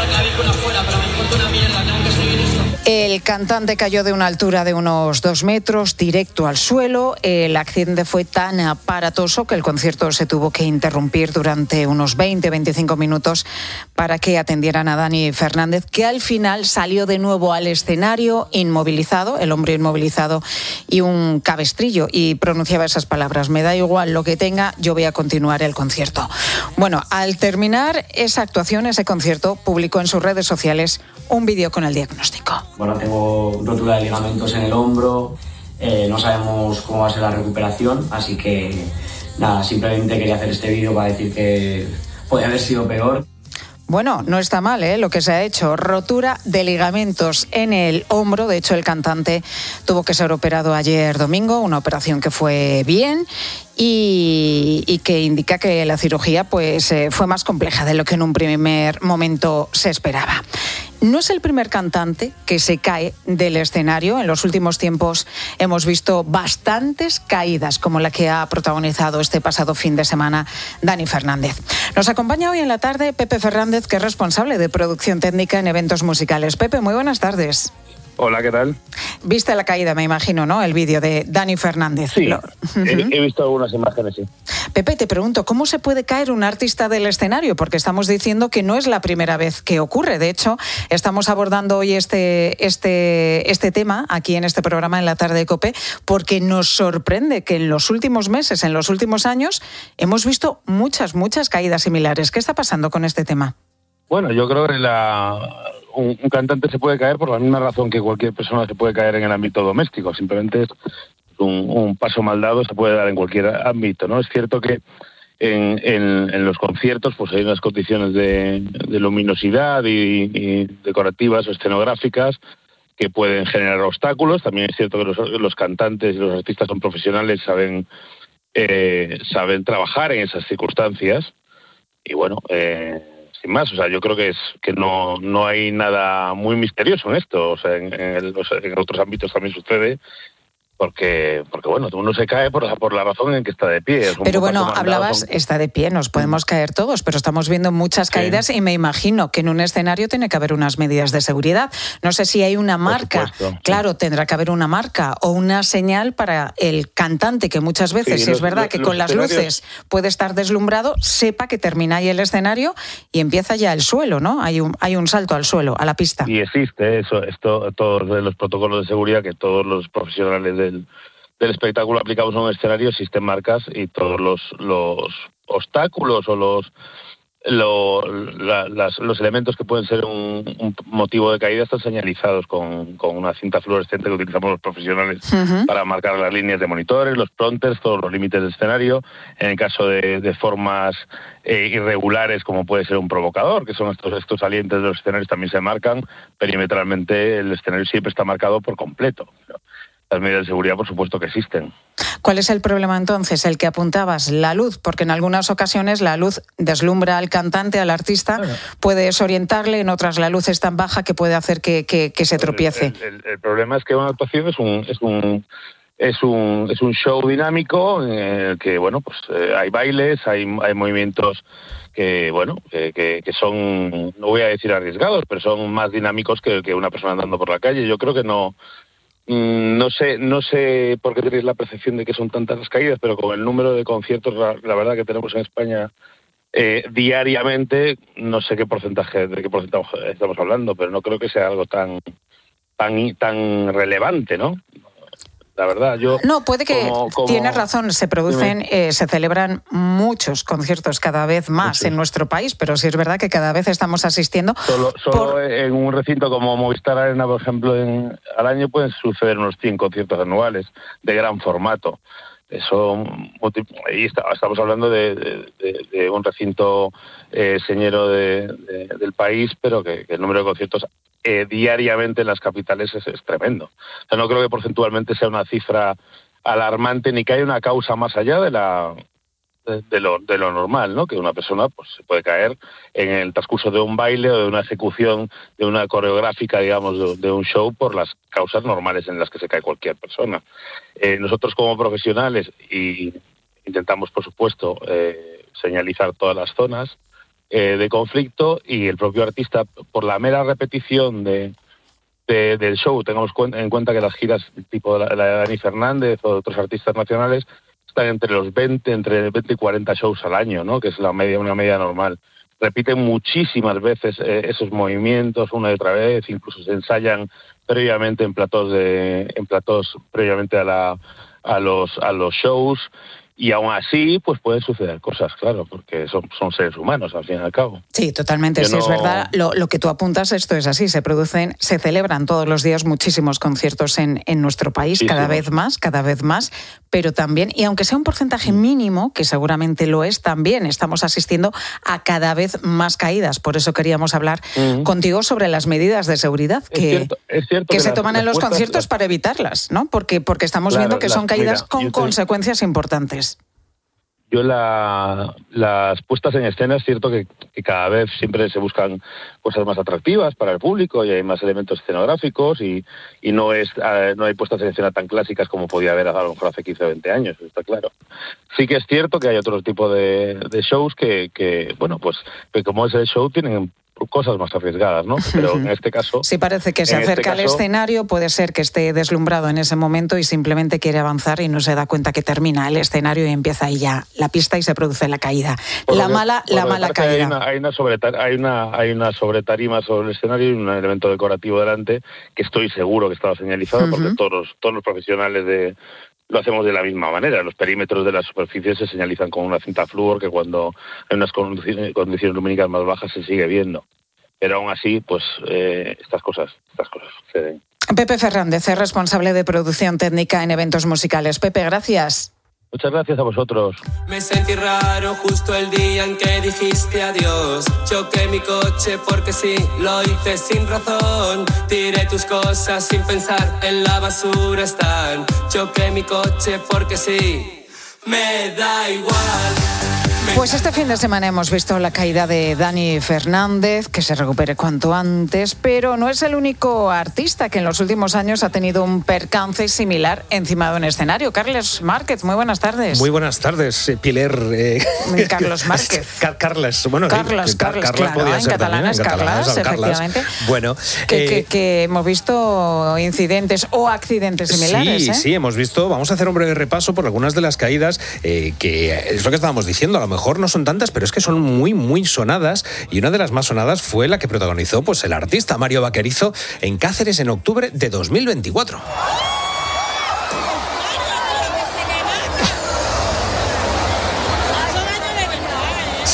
El cantante cayó de una altura de unos dos metros, directo al suelo. El accidente fue tan aparatoso que el concierto se tuvo que interrumpir durante unos veinte a veinticinco minutos para que atendieran a Dani Fernández, que al final salió de nuevo al escenario inmovilizado, el hombre inmovilizado y un cabestrillo, y pronunciaba esas palabras: me da igual lo que tenga, yo voy a continuar el concierto. Bueno, al terminar esa actuación, ese concierto, publicó en sus redes sociales un vídeo con el diagnóstico. Bueno, tengo rotura de ligamentos en el hombro, eh, no sabemos cómo va a ser la recuperación, así que nada, simplemente quería hacer este vídeo para decir que podía haber sido peor. Bueno, no está mal, ¿eh? Lo que se ha hecho. Rotura de ligamentos en el hombro. De hecho, el cantante tuvo que ser operado ayer domingo, una operación que fue bien y, y que indica que la cirugía pues, eh, fue más compleja de lo que en un primer momento se esperaba. No es el primer cantante que se cae del escenario. En los últimos tiempos hemos visto bastantes caídas, como la que ha protagonizado este pasado fin de semana Dani Fernández. Nos acompaña hoy en la tarde Pepe Fernández, que es responsable de producción técnica en eventos musicales. Pepe, muy buenas tardes. Hola, ¿qué tal? Viste la caída, me imagino, ¿no? El vídeo de Dani Fernández. Sí, Lo... he, he visto algunas imágenes, sí. Pepe, te pregunto, ¿cómo se puede caer un artista del escenario? Porque estamos diciendo que no es la primera vez que ocurre. De hecho, estamos abordando hoy este, este, este tema aquí en este programa en la tarde de COPE, porque nos sorprende que en los últimos meses, en los últimos años, hemos visto muchas, muchas caídas similares. ¿Qué está pasando con este tema? Bueno, yo creo que la, un, un cantante se puede caer por la misma razón que cualquier persona se puede caer en el ámbito doméstico. Simplemente es un, un paso mal dado, se puede dar en cualquier ámbito, ¿no? Es cierto que en, en, en los conciertos pues hay unas condiciones de, de luminosidad y, y decorativas o escenográficas que pueden generar obstáculos. También es cierto que los, los cantantes y los artistas son profesionales, saben, eh, saben trabajar en esas circunstancias. Y bueno... Eh, más, o sea, yo creo que es que no no hay nada muy misterioso en esto, o sea, en, en, el, en otros ámbitos también sucede, porque porque bueno, uno se cae por la, por la razón en que está de pie. Pero bueno, hablabas, son... está de pie, nos podemos caer todos, pero estamos viendo muchas caídas, sí. Y me imagino que en un escenario tiene que haber unas medidas de seguridad. No sé si hay una marca, supuesto, claro, sí. Tendrá que haber una marca o una señal para el cantante, que muchas veces, sí, si los, es verdad los, que los con las luces puede estar deslumbrado, sepa que termina ahí el escenario y empieza ya el suelo, ¿no? Hay un, hay un salto al suelo, a la pista. Y existe eso, esto, todos los protocolos de seguridad que todos los profesionales de Del, del espectáculo aplicamos a un escenario, existen marcas y todos los, los obstáculos o los lo, la, las, los elementos que pueden ser un, un motivo de caída están señalizados con, con una cinta fluorescente que utilizamos los profesionales uh-huh. para marcar las líneas de monitores, los prompters, todos los límites del escenario. En el caso de, de formas eh, irregulares, como puede ser un provocador, que son estos, estos salientes de los escenarios, también se marcan. Perimetralmente el escenario siempre está marcado por completo. Las medidas de seguridad, por supuesto, que existen. ¿Cuál es el problema entonces? El que apuntabas, la luz, porque en algunas ocasiones la luz deslumbra al cantante, al artista, bueno. puede desorientarle, en otras la luz es tan baja que puede hacer que, que, que se tropiece. El, el, el, el problema es que una actuación es un... Es un Es un, es un show dinámico en el que, bueno, pues eh, hay bailes, hay, hay movimientos que, bueno, que, que, que son, no voy a decir arriesgados, pero son más dinámicos que, que una persona andando por la calle. Yo creo que no, no sé, no sé por qué tenéis la percepción de que son tantas las caídas, pero con el número de conciertos, la, la verdad que tenemos en España eh, diariamente, no sé qué porcentaje, de qué porcentaje estamos hablando, pero no creo que sea algo tan, tan, tan relevante, ¿no? La verdad, yo... No, puede que como, como... tienes razón, se producen, eh, se celebran muchos conciertos cada vez más Muchos. en nuestro país, pero sí es verdad que cada vez estamos asistiendo... Solo, solo por... en un recinto como Movistar Arena, por ejemplo, en, al año pueden suceder unos cien conciertos anuales de gran formato. Eso, y está, estamos hablando de, de, de, de un recinto eh, señero de, de, del país, pero que, que el número de conciertos eh, diariamente en las capitales es, es tremendo. O sea, no creo que porcentualmente sea una cifra alarmante ni que haya una causa más allá de la de, de, lo, de lo normal, ¿no? Que una persona pues se puede caer en el transcurso de un baile o de una ejecución de una coreográfica, digamos, de, de un show por las causas normales en las que se cae cualquier persona. Eh, nosotros como profesionales y intentamos, por supuesto, eh, señalizar todas las zonas eh, de conflicto, y el propio artista, por la mera repetición de, de del show, tengamos en cuenta que las giras tipo la, la de Dani Fernández o de otros artistas nacionales están entre los veinte, entre veinte y cuarenta shows al año, ¿no? Que es la media, una media normal. Repiten muchísimas veces eh, esos movimientos una y otra vez, incluso se ensayan previamente en platós de, en platós previamente a la, a los, a los shows, y aún así, pues pueden suceder cosas, claro, porque son, son seres humanos, al fin y al cabo. Sí, totalmente, sí, no... es verdad. Lo, lo que tú apuntas, esto es así, se producen, se celebran todos los días muchísimos conciertos en, en nuestro país, sí, cada sí, vez más, cada vez más, pero también, y aunque sea un porcentaje mínimo, que seguramente lo es, también estamos asistiendo a cada vez más caídas. Por eso queríamos hablar uh-huh. contigo sobre las medidas de seguridad que, es cierto, es cierto que, que se las, toman las en los puertas, conciertos las... para evitarlas, ¿no? Porque, porque estamos claro, viendo que las, son caídas mira, con consecuencias te... importantes. Yo la, las puestas en escena es cierto que, que cada vez siempre se buscan cosas más atractivas para el público y hay más elementos escenográficos y, y no es eh, no hay puestas en escena tan clásicas como podía haber a lo mejor hace quince o veinte años, está claro. Sí que es cierto que hay otro tipo de, de shows que, que, bueno, pues que como es el show tienen cosas más arriesgadas, ¿no? Pero en este caso... Sí, parece que se acerca este caso, al escenario, puede ser que esté deslumbrado en ese momento y simplemente quiere avanzar y no se da cuenta que termina el escenario y empieza ahí ya la pista y se produce la caída. La mala, la mala caída. Hay una, hay, una sobretar, hay, una, hay una sobretarima sobre el escenario y un elemento decorativo delante que estoy seguro que estaba señalizado uh-huh. porque todos los, todos los profesionales de... Lo hacemos de la misma manera. Los perímetros de las superficies se señalizan con una cinta flúor que cuando hay unas condiciones lumínicas más bajas se sigue viendo. Pero aún así, pues eh, estas cosas, estas cosas suceden. Pepe Fernández es responsable de producción técnica en eventos musicales. Pepe, gracias. Muchas gracias a vosotros. Me sentí raro justo el día en que dijiste adiós. Choqué mi coche porque sí, lo hice sin razón. Tiré tus cosas sin pensar, en la basura están. Choqué mi coche porque sí, me da igual. Pues este fin de semana hemos visto la caída de Dani Fernández, que se recupere cuanto antes, pero no es el único artista que en los últimos años ha tenido un percance similar encima de un escenario. Carles Márquez, muy buenas tardes. Muy buenas tardes, eh, Pilar. Eh... Carlos Márquez. Car Carles, bueno, Carlos, eh, Carles, Carles claro, podía en ser catalán también, es en catalán Carles, efectivamente. Bueno, que, eh... que, que hemos visto incidentes o accidentes similares. Sí, ¿eh? sí, hemos visto. Vamos a hacer un breve repaso por algunas de las caídas eh, que es lo que estábamos diciendo. A lo mejor no son tantas, pero es que son muy, muy sonadas, y una de las más sonadas fue la que protagonizó pues, el artista Mario Vaquerizo en Cáceres en octubre de dos mil veinticuatro.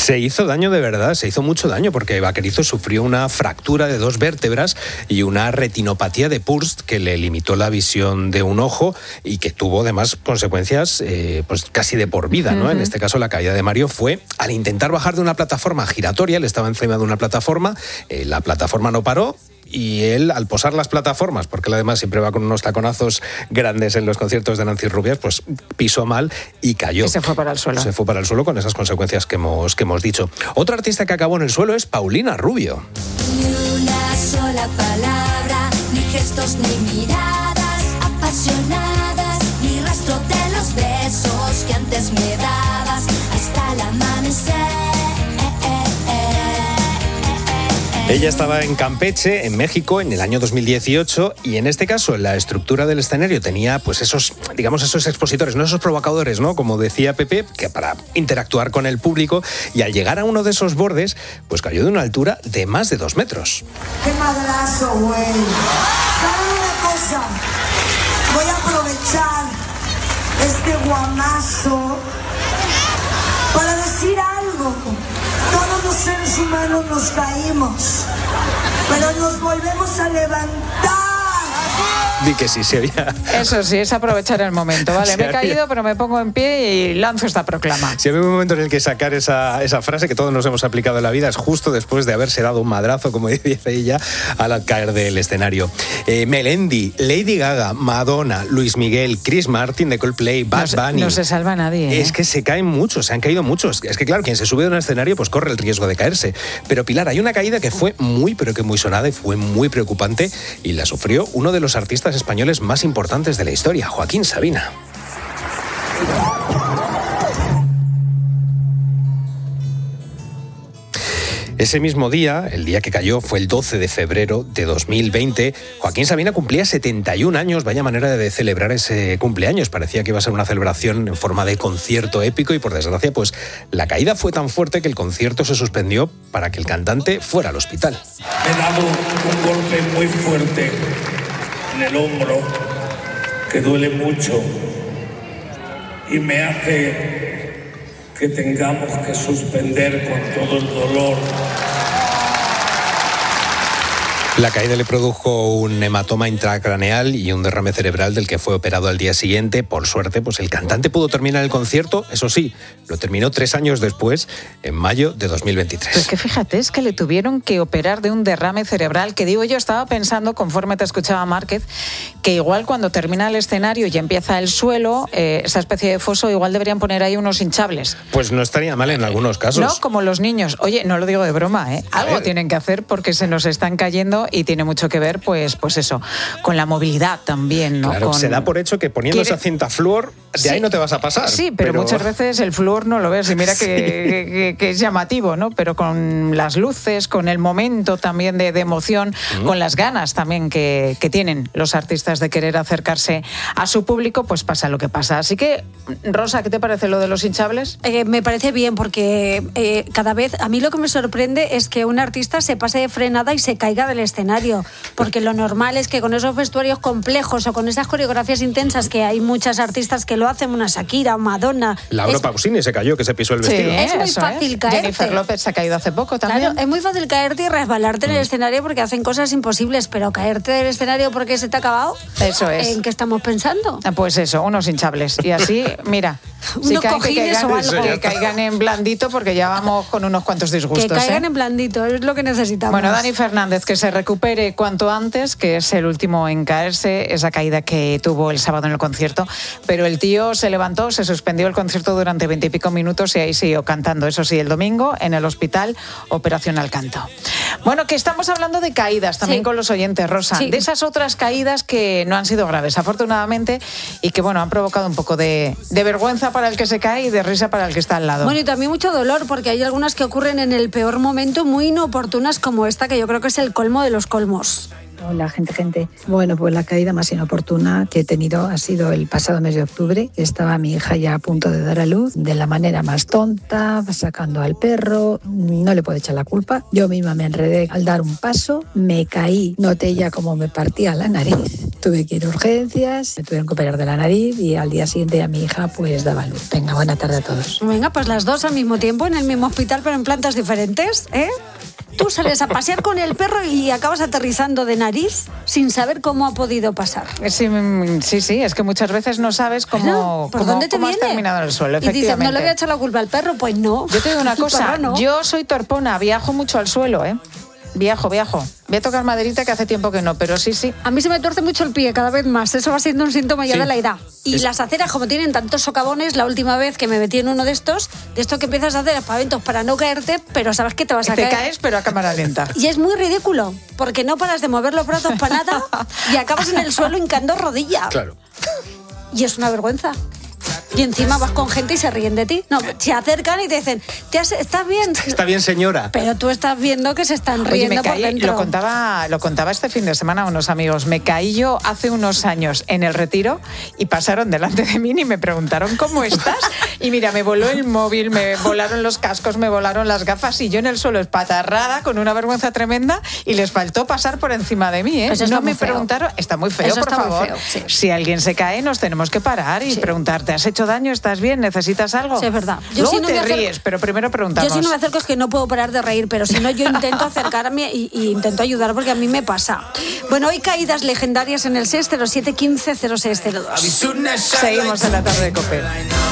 Se hizo daño de verdad, se hizo mucho daño porque Vaquerizo sufrió una fractura de dos vértebras y una retinopatía de Purst que le limitó la visión de un ojo y que tuvo además consecuencias eh, pues casi de por vida, ¿no? Uh-huh. En este caso la caída de Mario fue al intentar bajar de una plataforma giratoria, él estaba encima de una plataforma, eh, la plataforma no paró. Y él, al posar las plataformas, porque él además siempre va con unos taconazos grandes en los conciertos de Nancy Rubias, pues pisó mal y cayó. Y se fue para el suelo. Se fue para el suelo con esas consecuencias que hemos, que hemos dicho. Otra artista que acabó en el suelo es Paulina Rubio. Ni una sola palabra, ni gestos, ni miradas apasionadas, ni rastro de los besos que antes me dabas hasta el amanecer. Ella estaba en Campeche, en México, en el año dos mil dieciocho, y en este caso la estructura del escenario tenía pues esos, digamos, esos expositores, no esos provocadores, ¿no? Como decía Pepe, que para interactuar con el público, y al llegar a uno de esos bordes, pues cayó de una altura de más de dos metros. ¡Qué madrazo, güey! ¿Saben una cosa? Voy a aprovechar este guamazo para decir algo. Todos los seres humanos nos caímos, pero nos volvemos a levantar. Di que sí, se había... Eso sí, es aprovechar el momento. Vale, me he caído, pero me pongo en pie y lanzo esta proclama. Si había un momento en el que sacar esa, esa frase que todos nos hemos aplicado en la vida, es justo después de haberse dado un madrazo, como dice ella, al caer del escenario. Eh, Melendi, Lady Gaga, Madonna, Luis Miguel, Chris Martin de Coldplay, Bad no Bunny. No se salva nadie, ¿eh? Es que se caen muchos, se han caído muchos. Es que claro, quien se sube a un escenario pues corre el riesgo de caerse. Pero Pilar, hay una caída que fue muy, pero que muy sonada y fue muy preocupante y la sufrió uno de los artistas españoles más importantes de la historia, Joaquín Sabina. Ese mismo día, el día que cayó, fue el doce de febrero de dos mil veinte. Joaquín Sabina cumplía setenta y un años. Vaya manera de celebrar ese cumpleaños. Parecía que iba a ser una celebración en forma de concierto épico y, por desgracia, pues la caída fue tan fuerte que el concierto se suspendió para que el cantante fuera al hospital. Me he dado un golpe muy fuerte en el hombro que duele mucho y me hace que tengamos que suspender con todo el dolor. La caída le produjo un hematoma intracraneal y un derrame cerebral del que fue operado al día siguiente. Por suerte, pues el cantante pudo terminar el concierto, eso sí, lo terminó tres años después, en mayo de dos mil veintitrés. Pues que fíjate, es que le tuvieron que operar de un derrame cerebral, que digo yo, estaba pensando, conforme te escuchaba Márquez, que igual cuando termina el escenario y empieza el suelo, eh, esa especie de foso, igual deberían poner ahí unos hinchables. Pues no estaría mal en algunos casos. No, como los niños. Oye, no lo digo de broma, ¿eh? Algo tienen que hacer porque se nos están cayendo y tiene mucho que ver, pues, pues eso, con la movilidad también, ¿no? Claro, con... se da por hecho que poniendo ¿Quiere... esa cinta flúor, de sí, ahí no te vas a pasar. Sí, pero, pero... muchas veces el flúor no lo ves y mira sí. que, que, que es llamativo, ¿no? Pero con las luces, con el momento también de, de emoción, mm. con las ganas también que, que tienen los artistas de querer acercarse a su público, pues pasa lo que pasa. Así que, Rosa, ¿qué te parece lo de los hinchables? Eh, me parece bien porque eh, cada vez, a mí lo que me sorprende es que un artista se pase de frenada y se caiga del escenario. Porque lo normal es que con esos vestuarios complejos o con esas coreografías intensas que hay muchas artistas que lo hacen, una Shakira, Madonna... Laura es... Pausini se cayó, que se pisó el vestido. Sí, es muy fácil es. caerte. Jennifer López se ha caído hace poco también. Claro, es muy fácil caerte y resbalarte mm. en el escenario porque hacen cosas imposibles, pero caerte del escenario porque se te ha acabado... Eso es. ¿En qué estamos pensando? Pues eso, unos hinchables. Y así, mira... unos si caen, cojines que caigan, o algo. Que caigan en blandito porque ya vamos con unos cuantos disgustos. Que caigan ¿eh? en blandito, es lo que necesitamos. Bueno, Dani Fernández, que se recupere cuanto antes, que es el último en caerse, esa caída que tuvo el sábado en el concierto, pero el tío se levantó, se suspendió el concierto durante veinte y pico minutos y ahí siguió cantando, eso sí, el domingo en el hospital, operación al canto. Bueno, que estamos hablando de caídas también sí. con los oyentes, Rosa, sí. de esas otras caídas que no han sido graves, afortunadamente, y que bueno, han provocado un poco de, de vergüenza para el que se cae y de risa para el que está al lado. Bueno, y también mucho dolor, porque hay algunas que ocurren en el peor momento, muy inoportunas, como esta, que yo creo que es el colmo de los colmos. Hola, gente, gente. Bueno, pues la caída más inoportuna que he tenido ha sido el pasado mes de octubre. Estaba mi hija ya a punto de dar a luz, de la manera más tonta, sacando al perro. No le puedo echar la culpa. Yo misma me enredé al dar un paso, me caí, noté ya como me partía la nariz Tuve que ir a urgencias, me tuvieron que operar de la nariz y al día siguiente a mi hija pues daba luz. Venga, buena tarde a todos. Venga, pues las dos al mismo tiempo en el mismo hospital, pero en plantas diferentes, ¿eh? Tú sales a pasear con el perro y acabas aterrizando de nariz sin saber cómo ha podido pasar. Sí, sí, sí, es que muchas veces no sabes cómo, Bueno, ¿por cómo, dónde te cómo has viene? terminado en el suelo, Y dices, efectivamente. no le voy a echar la culpa al perro, pues no. Yo te digo una El cosa, perro no. yo soy torpona, viajo mucho al suelo, ¿eh? Viajo, viajo. Voy a tocar maderita que hace tiempo que no, pero sí, sí. A mí se me tuerce mucho el pie cada vez más. Eso va siendo un síntoma ya Sí. de la edad. Y Es- las aceras, como tienen tantos socavones, la última vez que me metí en uno de estos, de esto que empiezas a hacer espaventos para no caerte, pero sabes que te vas a Te caer. caes, pero a cámara lenta. Y es muy ridículo, porque no paras de mover los brazos para nada y acabas en el suelo hincando rodilla. Claro. Y es una vergüenza. Y encima vas con gente y se ríen de ti. No, se acercan y te dicen, ¿Te has- ¿estás bien? Está bien, señora. Pero tú estás viendo que se están Oye, riendo me por caí, dentro. lo contaba, lo contaba este fin de semana a unos amigos. Me caí yo hace unos años en el Retiro y pasaron delante de mí y me preguntaron ¿cómo estás? Y mira, me voló el móvil, me volaron los cascos, me volaron las gafas y yo en el suelo espatarrada con una vergüenza tremenda y les faltó pasar por encima de mí, ¿eh? Eso está no me muy feo. preguntaron, está muy feo, Eso por está muy favor. feo, sí. Si alguien se cae, nos tenemos que parar y preguntar, ¿te has hecho daño? ¿Estás bien? ¿Necesitas algo? Sí, es verdad. Yo Luego si no te me acerco- ríes, pero primero preguntamos. Yo si no me acerco es que no puedo parar de reír, pero si no yo intento acercarme y, y intento ayudar porque a mí me pasa. Bueno, hay caídas legendarias en el seis cero siete uno cinco cero seis cero dos. Seguimos en la tarde de COPE.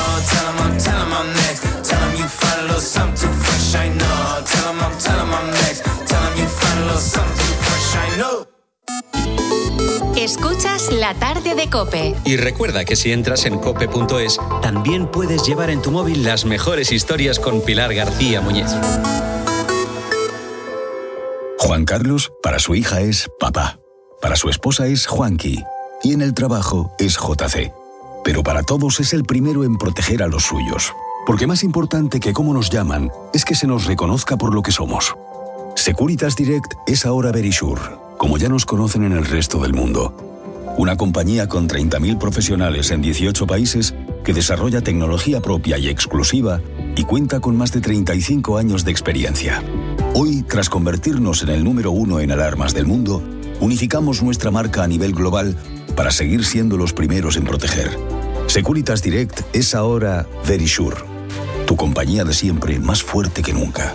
Escuchas La Tarde de COPE. Y recuerda que si entras en cope punto es, también puedes llevar en tu móvil las mejores historias con Pilar García Muñiz. Juan Carlos, para su hija es papá. Para su esposa es Juanqui. Y en el trabajo es J C. Pero para todos es el primero en proteger a los suyos. Porque más importante que cómo nos llaman es que se nos reconozca por lo que somos. Securitas Direct es ahora Verisure, como ya nos conocen en el resto del mundo. Una compañía con treinta mil profesionales en dieciocho países que desarrolla tecnología propia y exclusiva y cuenta con más de treinta y cinco años de experiencia. Hoy, tras convertirnos en el número uno en alarmas del mundo, unificamos nuestra marca a nivel global para seguir siendo los primeros en proteger. Securitas Direct es ahora Verisure, tu compañía de siempre más fuerte que nunca.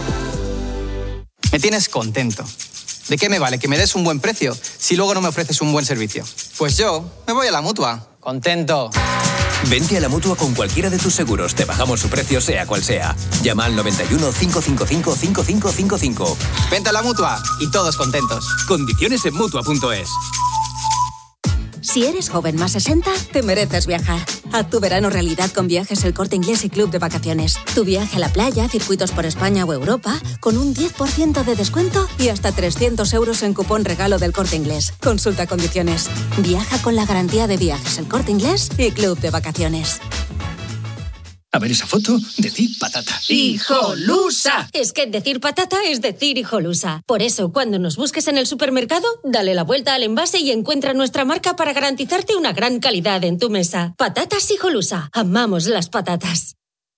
Me tienes contento. ¿De qué me vale que me des un buen precio si luego no me ofreces un buen servicio? Pues yo me voy a la Mutua. Contento. Vente a la Mutua con cualquiera de tus seguros. Te bajamos su precio sea cual sea. Llama al noventa y uno, cinco cinco cinco, cinco cinco cinco cinco. Vente a la Mutua y todos contentos. Condiciones en Mutua punto es. Si eres joven más sesenta, te mereces viajar. Haz tu verano realidad con Viajes El Corte Inglés y Club de Vacaciones. Tu viaje a la playa, circuitos por España o Europa, con un diez por ciento de descuento y hasta trescientos euros en cupón regalo del Corte Inglés. Consulta condiciones. Viaja con la garantía de Viajes El Corte Inglés y Club de Vacaciones. A ver esa foto, decid patata. ¡Hijolusa! Es que decir patata es decir hijolusa. Por eso, cuando nos busques en el supermercado, dale la vuelta al envase y encuentra nuestra marca para garantizarte una gran calidad en tu mesa. Patatas Hijolusa. Amamos las patatas.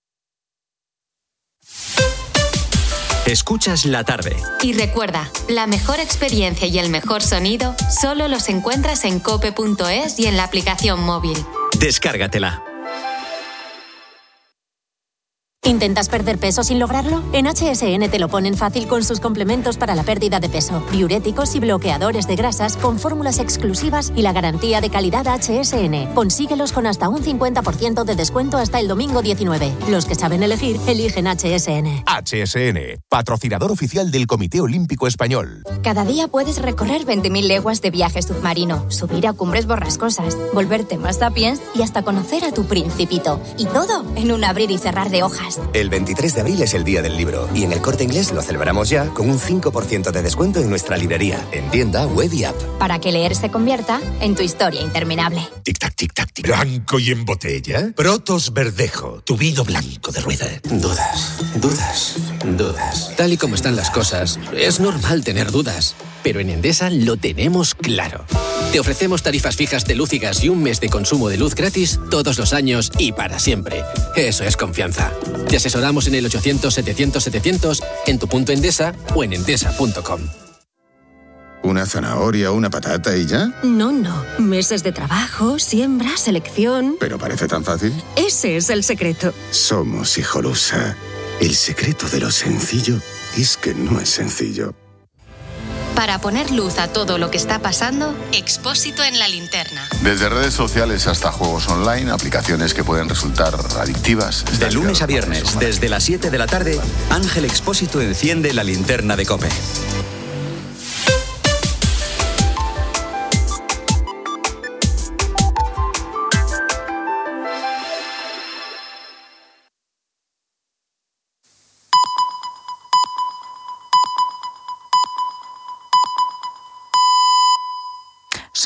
Escuchas la tarde. Y recuerda, la mejor experiencia y el mejor sonido solo los encuentras en cope punto es y en la aplicación móvil. Descárgatela. ¿Intentas perder peso sin lograrlo? En H S N te lo ponen fácil con sus complementos para la pérdida de peso, diuréticos y bloqueadores de grasas con fórmulas exclusivas y la garantía de calidad H S N. Consíguelos con hasta un cincuenta por ciento de descuento hasta el domingo diecinueve. Los que saben elegir, eligen H S N. H S N, patrocinador oficial del Comité Olímpico Español. Cada día puedes recorrer veinte mil leguas de viaje submarino, subir a cumbres borrascosas, volverte más sapiens y hasta conocer a tu principito. Y todo en un abrir y cerrar de hojas. El veintitrés de abril es el Día del Libro y en El Corte Inglés lo celebramos ya con un cinco por ciento de descuento en nuestra librería, en tienda, web y app. Para que leer se convierta en tu historia interminable. Tic-tac, tic-tac, tic. ¿Blanco y en botella? Protos Verdejo, tu vino blanco de rueda. Dudas, dudas, dudas. Tal y como están las cosas, es normal tener dudas. Pero en Endesa lo tenemos claro. Te ofrecemos tarifas fijas de luz y gas y un mes de consumo de luz gratis todos los años y para siempre. Eso es confianza. Te asesoramos en el ochocientos, setecientos, setecientos, en tu punto Endesa o en endesa punto com. ¿Una zanahoria o una patata y ya? No, no. Meses de trabajo, siembra, selección. Pero parece tan fácil. Ese es el secreto. Somos Hijolusa. El secreto de lo sencillo es que no es sencillo. Para poner luz a todo lo que está pasando, Expósito en la linterna. Desde redes sociales hasta juegos online, aplicaciones que pueden resultar adictivas. De lunes a viernes, desde las siete de la tarde, Ángel Expósito enciende la linterna de COPE.